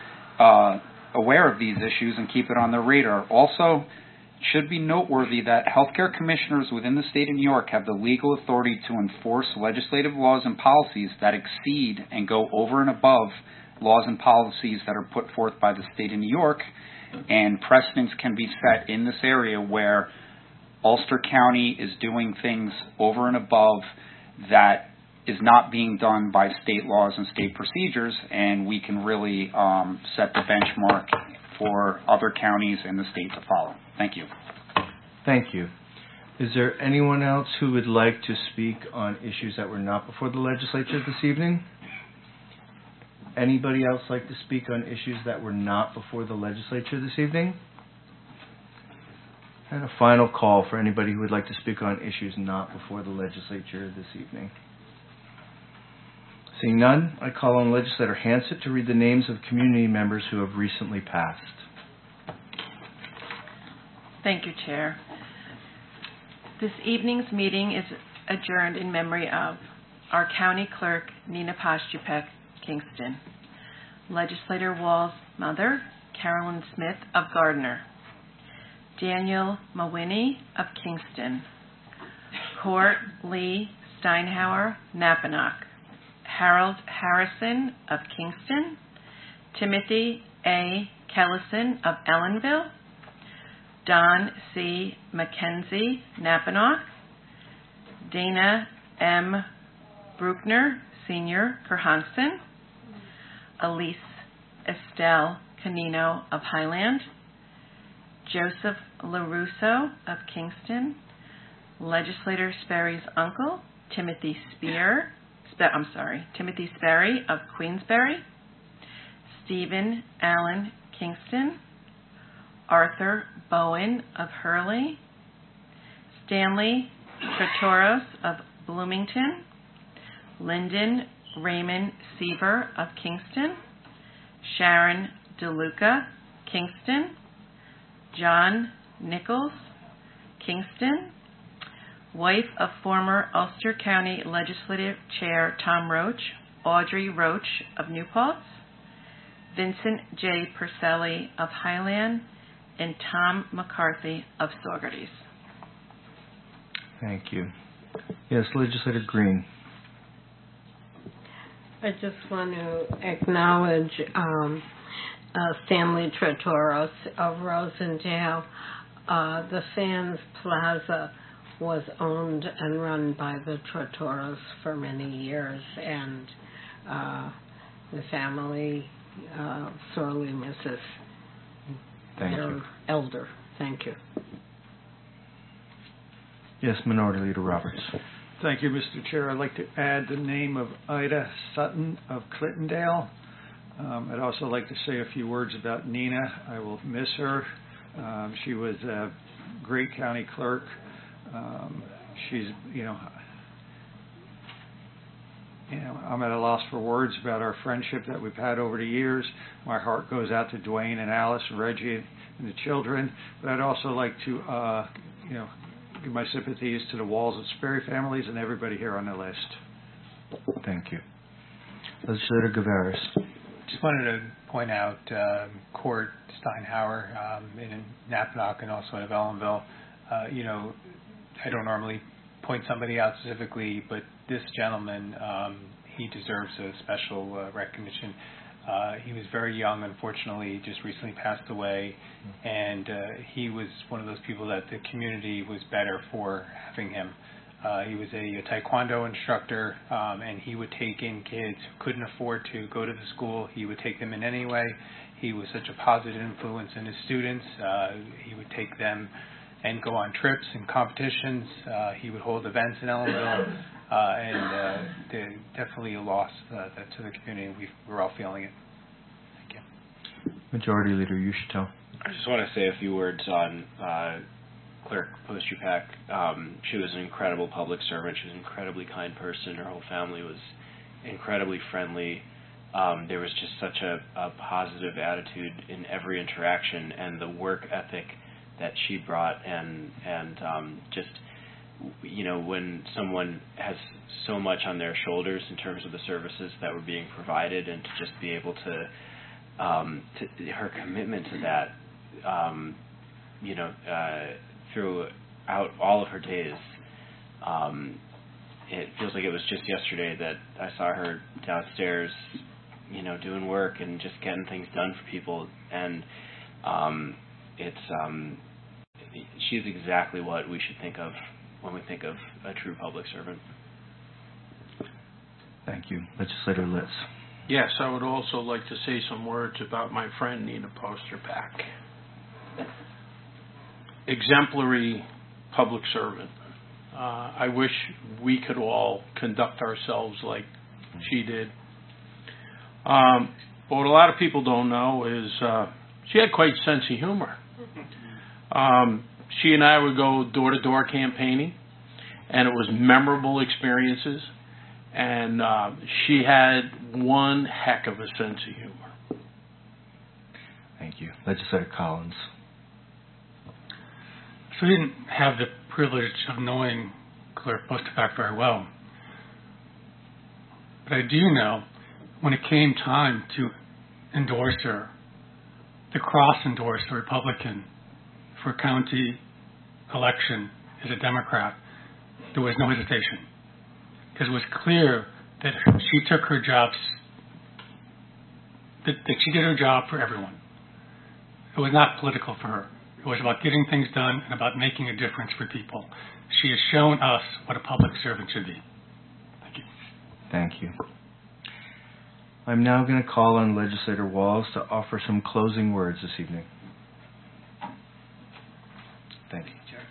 uh, aware of these issues and keep it on their radar. Also, it should be noteworthy that healthcare commissioners within the state of New York have the legal authority to enforce legislative laws and policies that exceed and go over and above laws and policies that are put forth by the state of New York, and precedents can be set in this area where Ulster County is doing things over and above that is not being done by state laws and state procedures, and we can really um, set the benchmark for other counties in the state to follow. Thank you. Thank you. Is there anyone else who would like to speak on issues that were not before the legislature this evening? Anybody else like to speak on issues that were not before the legislature this evening? And a final call for anybody who would like to speak on issues not before the legislature this evening. Seeing none, I call on Legislator Hansett to read the names of community members who have recently passed. Thank you, Chair. This evening's meeting is adjourned in memory of our County Clerk, Nina Pashchupek, Kingston; Legislator Wall's mother, Carolyn Smith of Gardner; Daniel Mawhinney of Kingston; Court Lee Steinhauer, Napanoch; Harold Harrison of Kingston; Timothy A. Kellison of Ellenville; Don C. McKenzie, Napanoch; Dana M. Bruckner, Senior, Kerhonkson; Elise Estelle Canino of Highland; Joseph LaRusso of Kingston; Legislator Sperry's uncle, Timothy Spear, Spe- I'm sorry, Timothy Sperry of Queensberry; Stephen Allen Kingston; Arthur Bowen of Hurley; Stanley Tretoros of Bloomington; Lyndon Raymond Seaver of Kingston; Sharon DeLuca, Kingston; John Nichols, Kingston. Wife of former Ulster County Legislative Chair Tom Roach, Audrey Roach of New Paltz. Vincent J. Purcelli of Highland, and Tom McCarthy of Saugerties. Thank you. Yes, Legislator Green. I just want to acknowledge um, uh, Stanley Tretoros of Rosendale. Uh, the Sands Plaza was owned and run by the Tretoros for many years, and uh, the family uh, sorely misses Thank their you. elder. Thank you. Yes, Minority Leader Roberts. Thank you, Mister Chair. I'd like to add the name of Ida Sutton of Clintondale. Um, I'd also like to say a few words about Nina. I will miss her. Um, she was a great county clerk. Um, she's, you know, you know, I'm at a loss for words about our friendship that we've had over the years. My heart goes out to Dwayne and Alice and Reggie and the children. But I'd also like to, uh, you know, give my sympathies to the Walls and Sperry families and everybody here on the list. Thank you. Legislator Gavaris. Just wanted to point out um, Court Steinhauer um, in Napanock and also in Ellenville. Uh, you know, I don't normally point somebody out specifically, but this gentleman, um, he deserves a special uh, recognition. Uh, he was very young, unfortunately, just recently passed away, and uh, he was one of those people that the community was better for having him. Uh, he was a, a taekwondo instructor, um, and he would take in kids who couldn't afford to go to the school. He would take them in anyway. He was such a positive influence in his students. Uh, he would take them and go on trips and competitions. Uh, he would hold events in Ellenville, uh, and uh, they're definitely a loss uh, to the community. We, we're all feeling it. Thank you. Majority Leader Ushito. I just want to say a few words on uh, Clerk Postupak. Um, she was an incredible public servant. She was an incredibly kind person. Her whole family was incredibly friendly. Um, there was just such a, a positive attitude in every interaction, and the work ethic that she brought, and and um, just, you know, when someone has so much on their shoulders in terms of the services that were being provided, and to just be able to, um, to her commitment to that, um, you know, uh, throughout all of her days. Um, it feels like it was just yesterday that I saw her downstairs, you know, doing work and just getting things done for people, and um, it's um, she's exactly what we should think of when we think of a true public servant. Thank you. Legislator Litz. Yes, I would also like to say some words about my friend Nina Postupak. Exemplary public servant. Uh, I wish we could all conduct ourselves like she did. Um, but what a lot of people don't know is uh, she had quite a sense of humor. Um, she and I would go door-to-door campaigning, and it was memorable experiences, and uh, she had one heck of a sense of humor. Thank you. Legislator Collins. So I didn't have the privilege of knowing Clerk Postupak very well. But I do know when it came time to endorse her, to cross-endorse a Republican for county election as a Democrat, there was no hesitation. Because it was clear that she took her jobs, that, that she did her job for everyone. It was not political for her. It was about getting things done and about making a difference for people. She has shown us what a public servant should be. Thank you. Thank you. I'm now going to call on Legislator Walz to offer some closing words this evening. Thank you.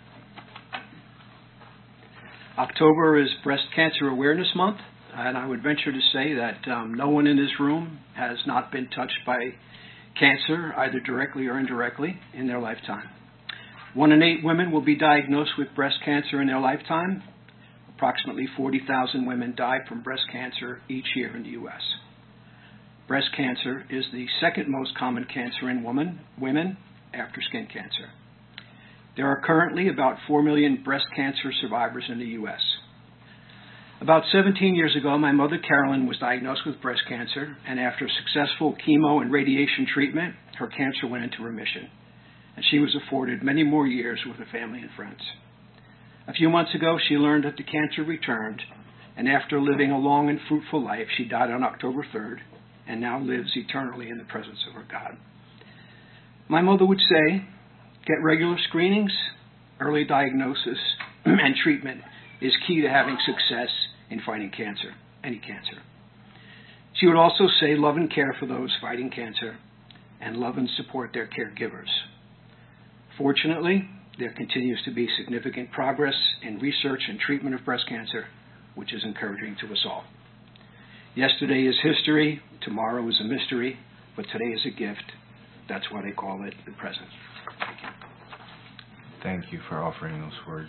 October is Breast Cancer Awareness Month, and I would venture to say that um, no one in this room has not been touched by cancer, either directly or indirectly, in their lifetime. One in eight women will be diagnosed with breast cancer in their lifetime. Approximately forty thousand women die from breast cancer each year in the U S Breast cancer is the second most common cancer in women, women after skin cancer. There are currently about four million breast cancer survivors in the U S About seventeen years ago, my mother Carolyn was diagnosed with breast cancer, and after successful chemo and radiation treatment, her cancer went into remission, and she was afforded many more years with her family and friends. A few months ago, she learned that the cancer returned, and after living a long and fruitful life, she died on October third, and now lives eternally in the presence of her God. My mother would say, get regular screenings, early diagnosis, and treatment is key to having success in fighting cancer, any cancer. She would also say love and care for those fighting cancer and love and support their caregivers. Fortunately, there continues to be significant progress in research and treatment of breast cancer, which is encouraging to us all. Yesterday is history, tomorrow is a mystery, but today is a gift. That's why they call it the present. Thank you. Thank you for offering those words.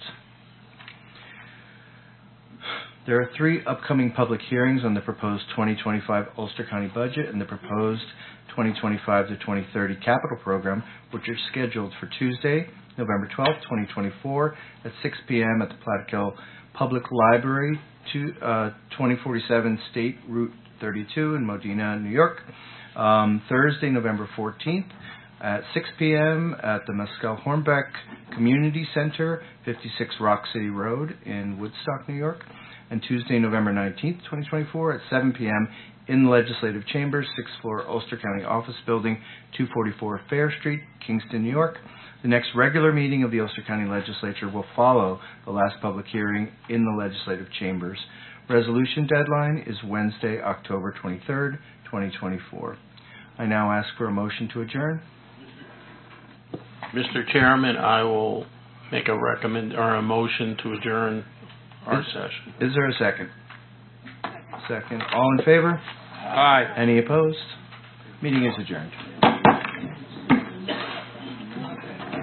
There are three upcoming public hearings on the proposed twenty twenty-five Ulster County budget and the proposed twenty twenty-five to twenty thirty capital program, which are scheduled for Tuesday, November twelfth, twenty twenty-four at six p.m. at the Plattekill Public Library, two, uh, twenty forty-seven State Route thirty-two in Modena, New York. Um, Thursday, November fourteenth at six p.m. at the Mescal Hornbeck Community Center, fifty-six Rock City Road in Woodstock, New York. And Tuesday, November nineteenth, twenty twenty-four at seven p.m. in the Legislative Chambers, sixth floor, Ulster County Office Building, two forty-four Fair Street, Kingston, New York. The next regular meeting of the Ulster County Legislature will follow the last public hearing in the Legislative Chambers. Resolution deadline is Wednesday, October twenty-third, twenty twenty-four. I now ask for a motion to adjourn. Mister Chairman, I will make a recommend or a motion to adjourn our is, session. Is there a second? Second. All in favor? Aye. Any opposed? Meeting is adjourned.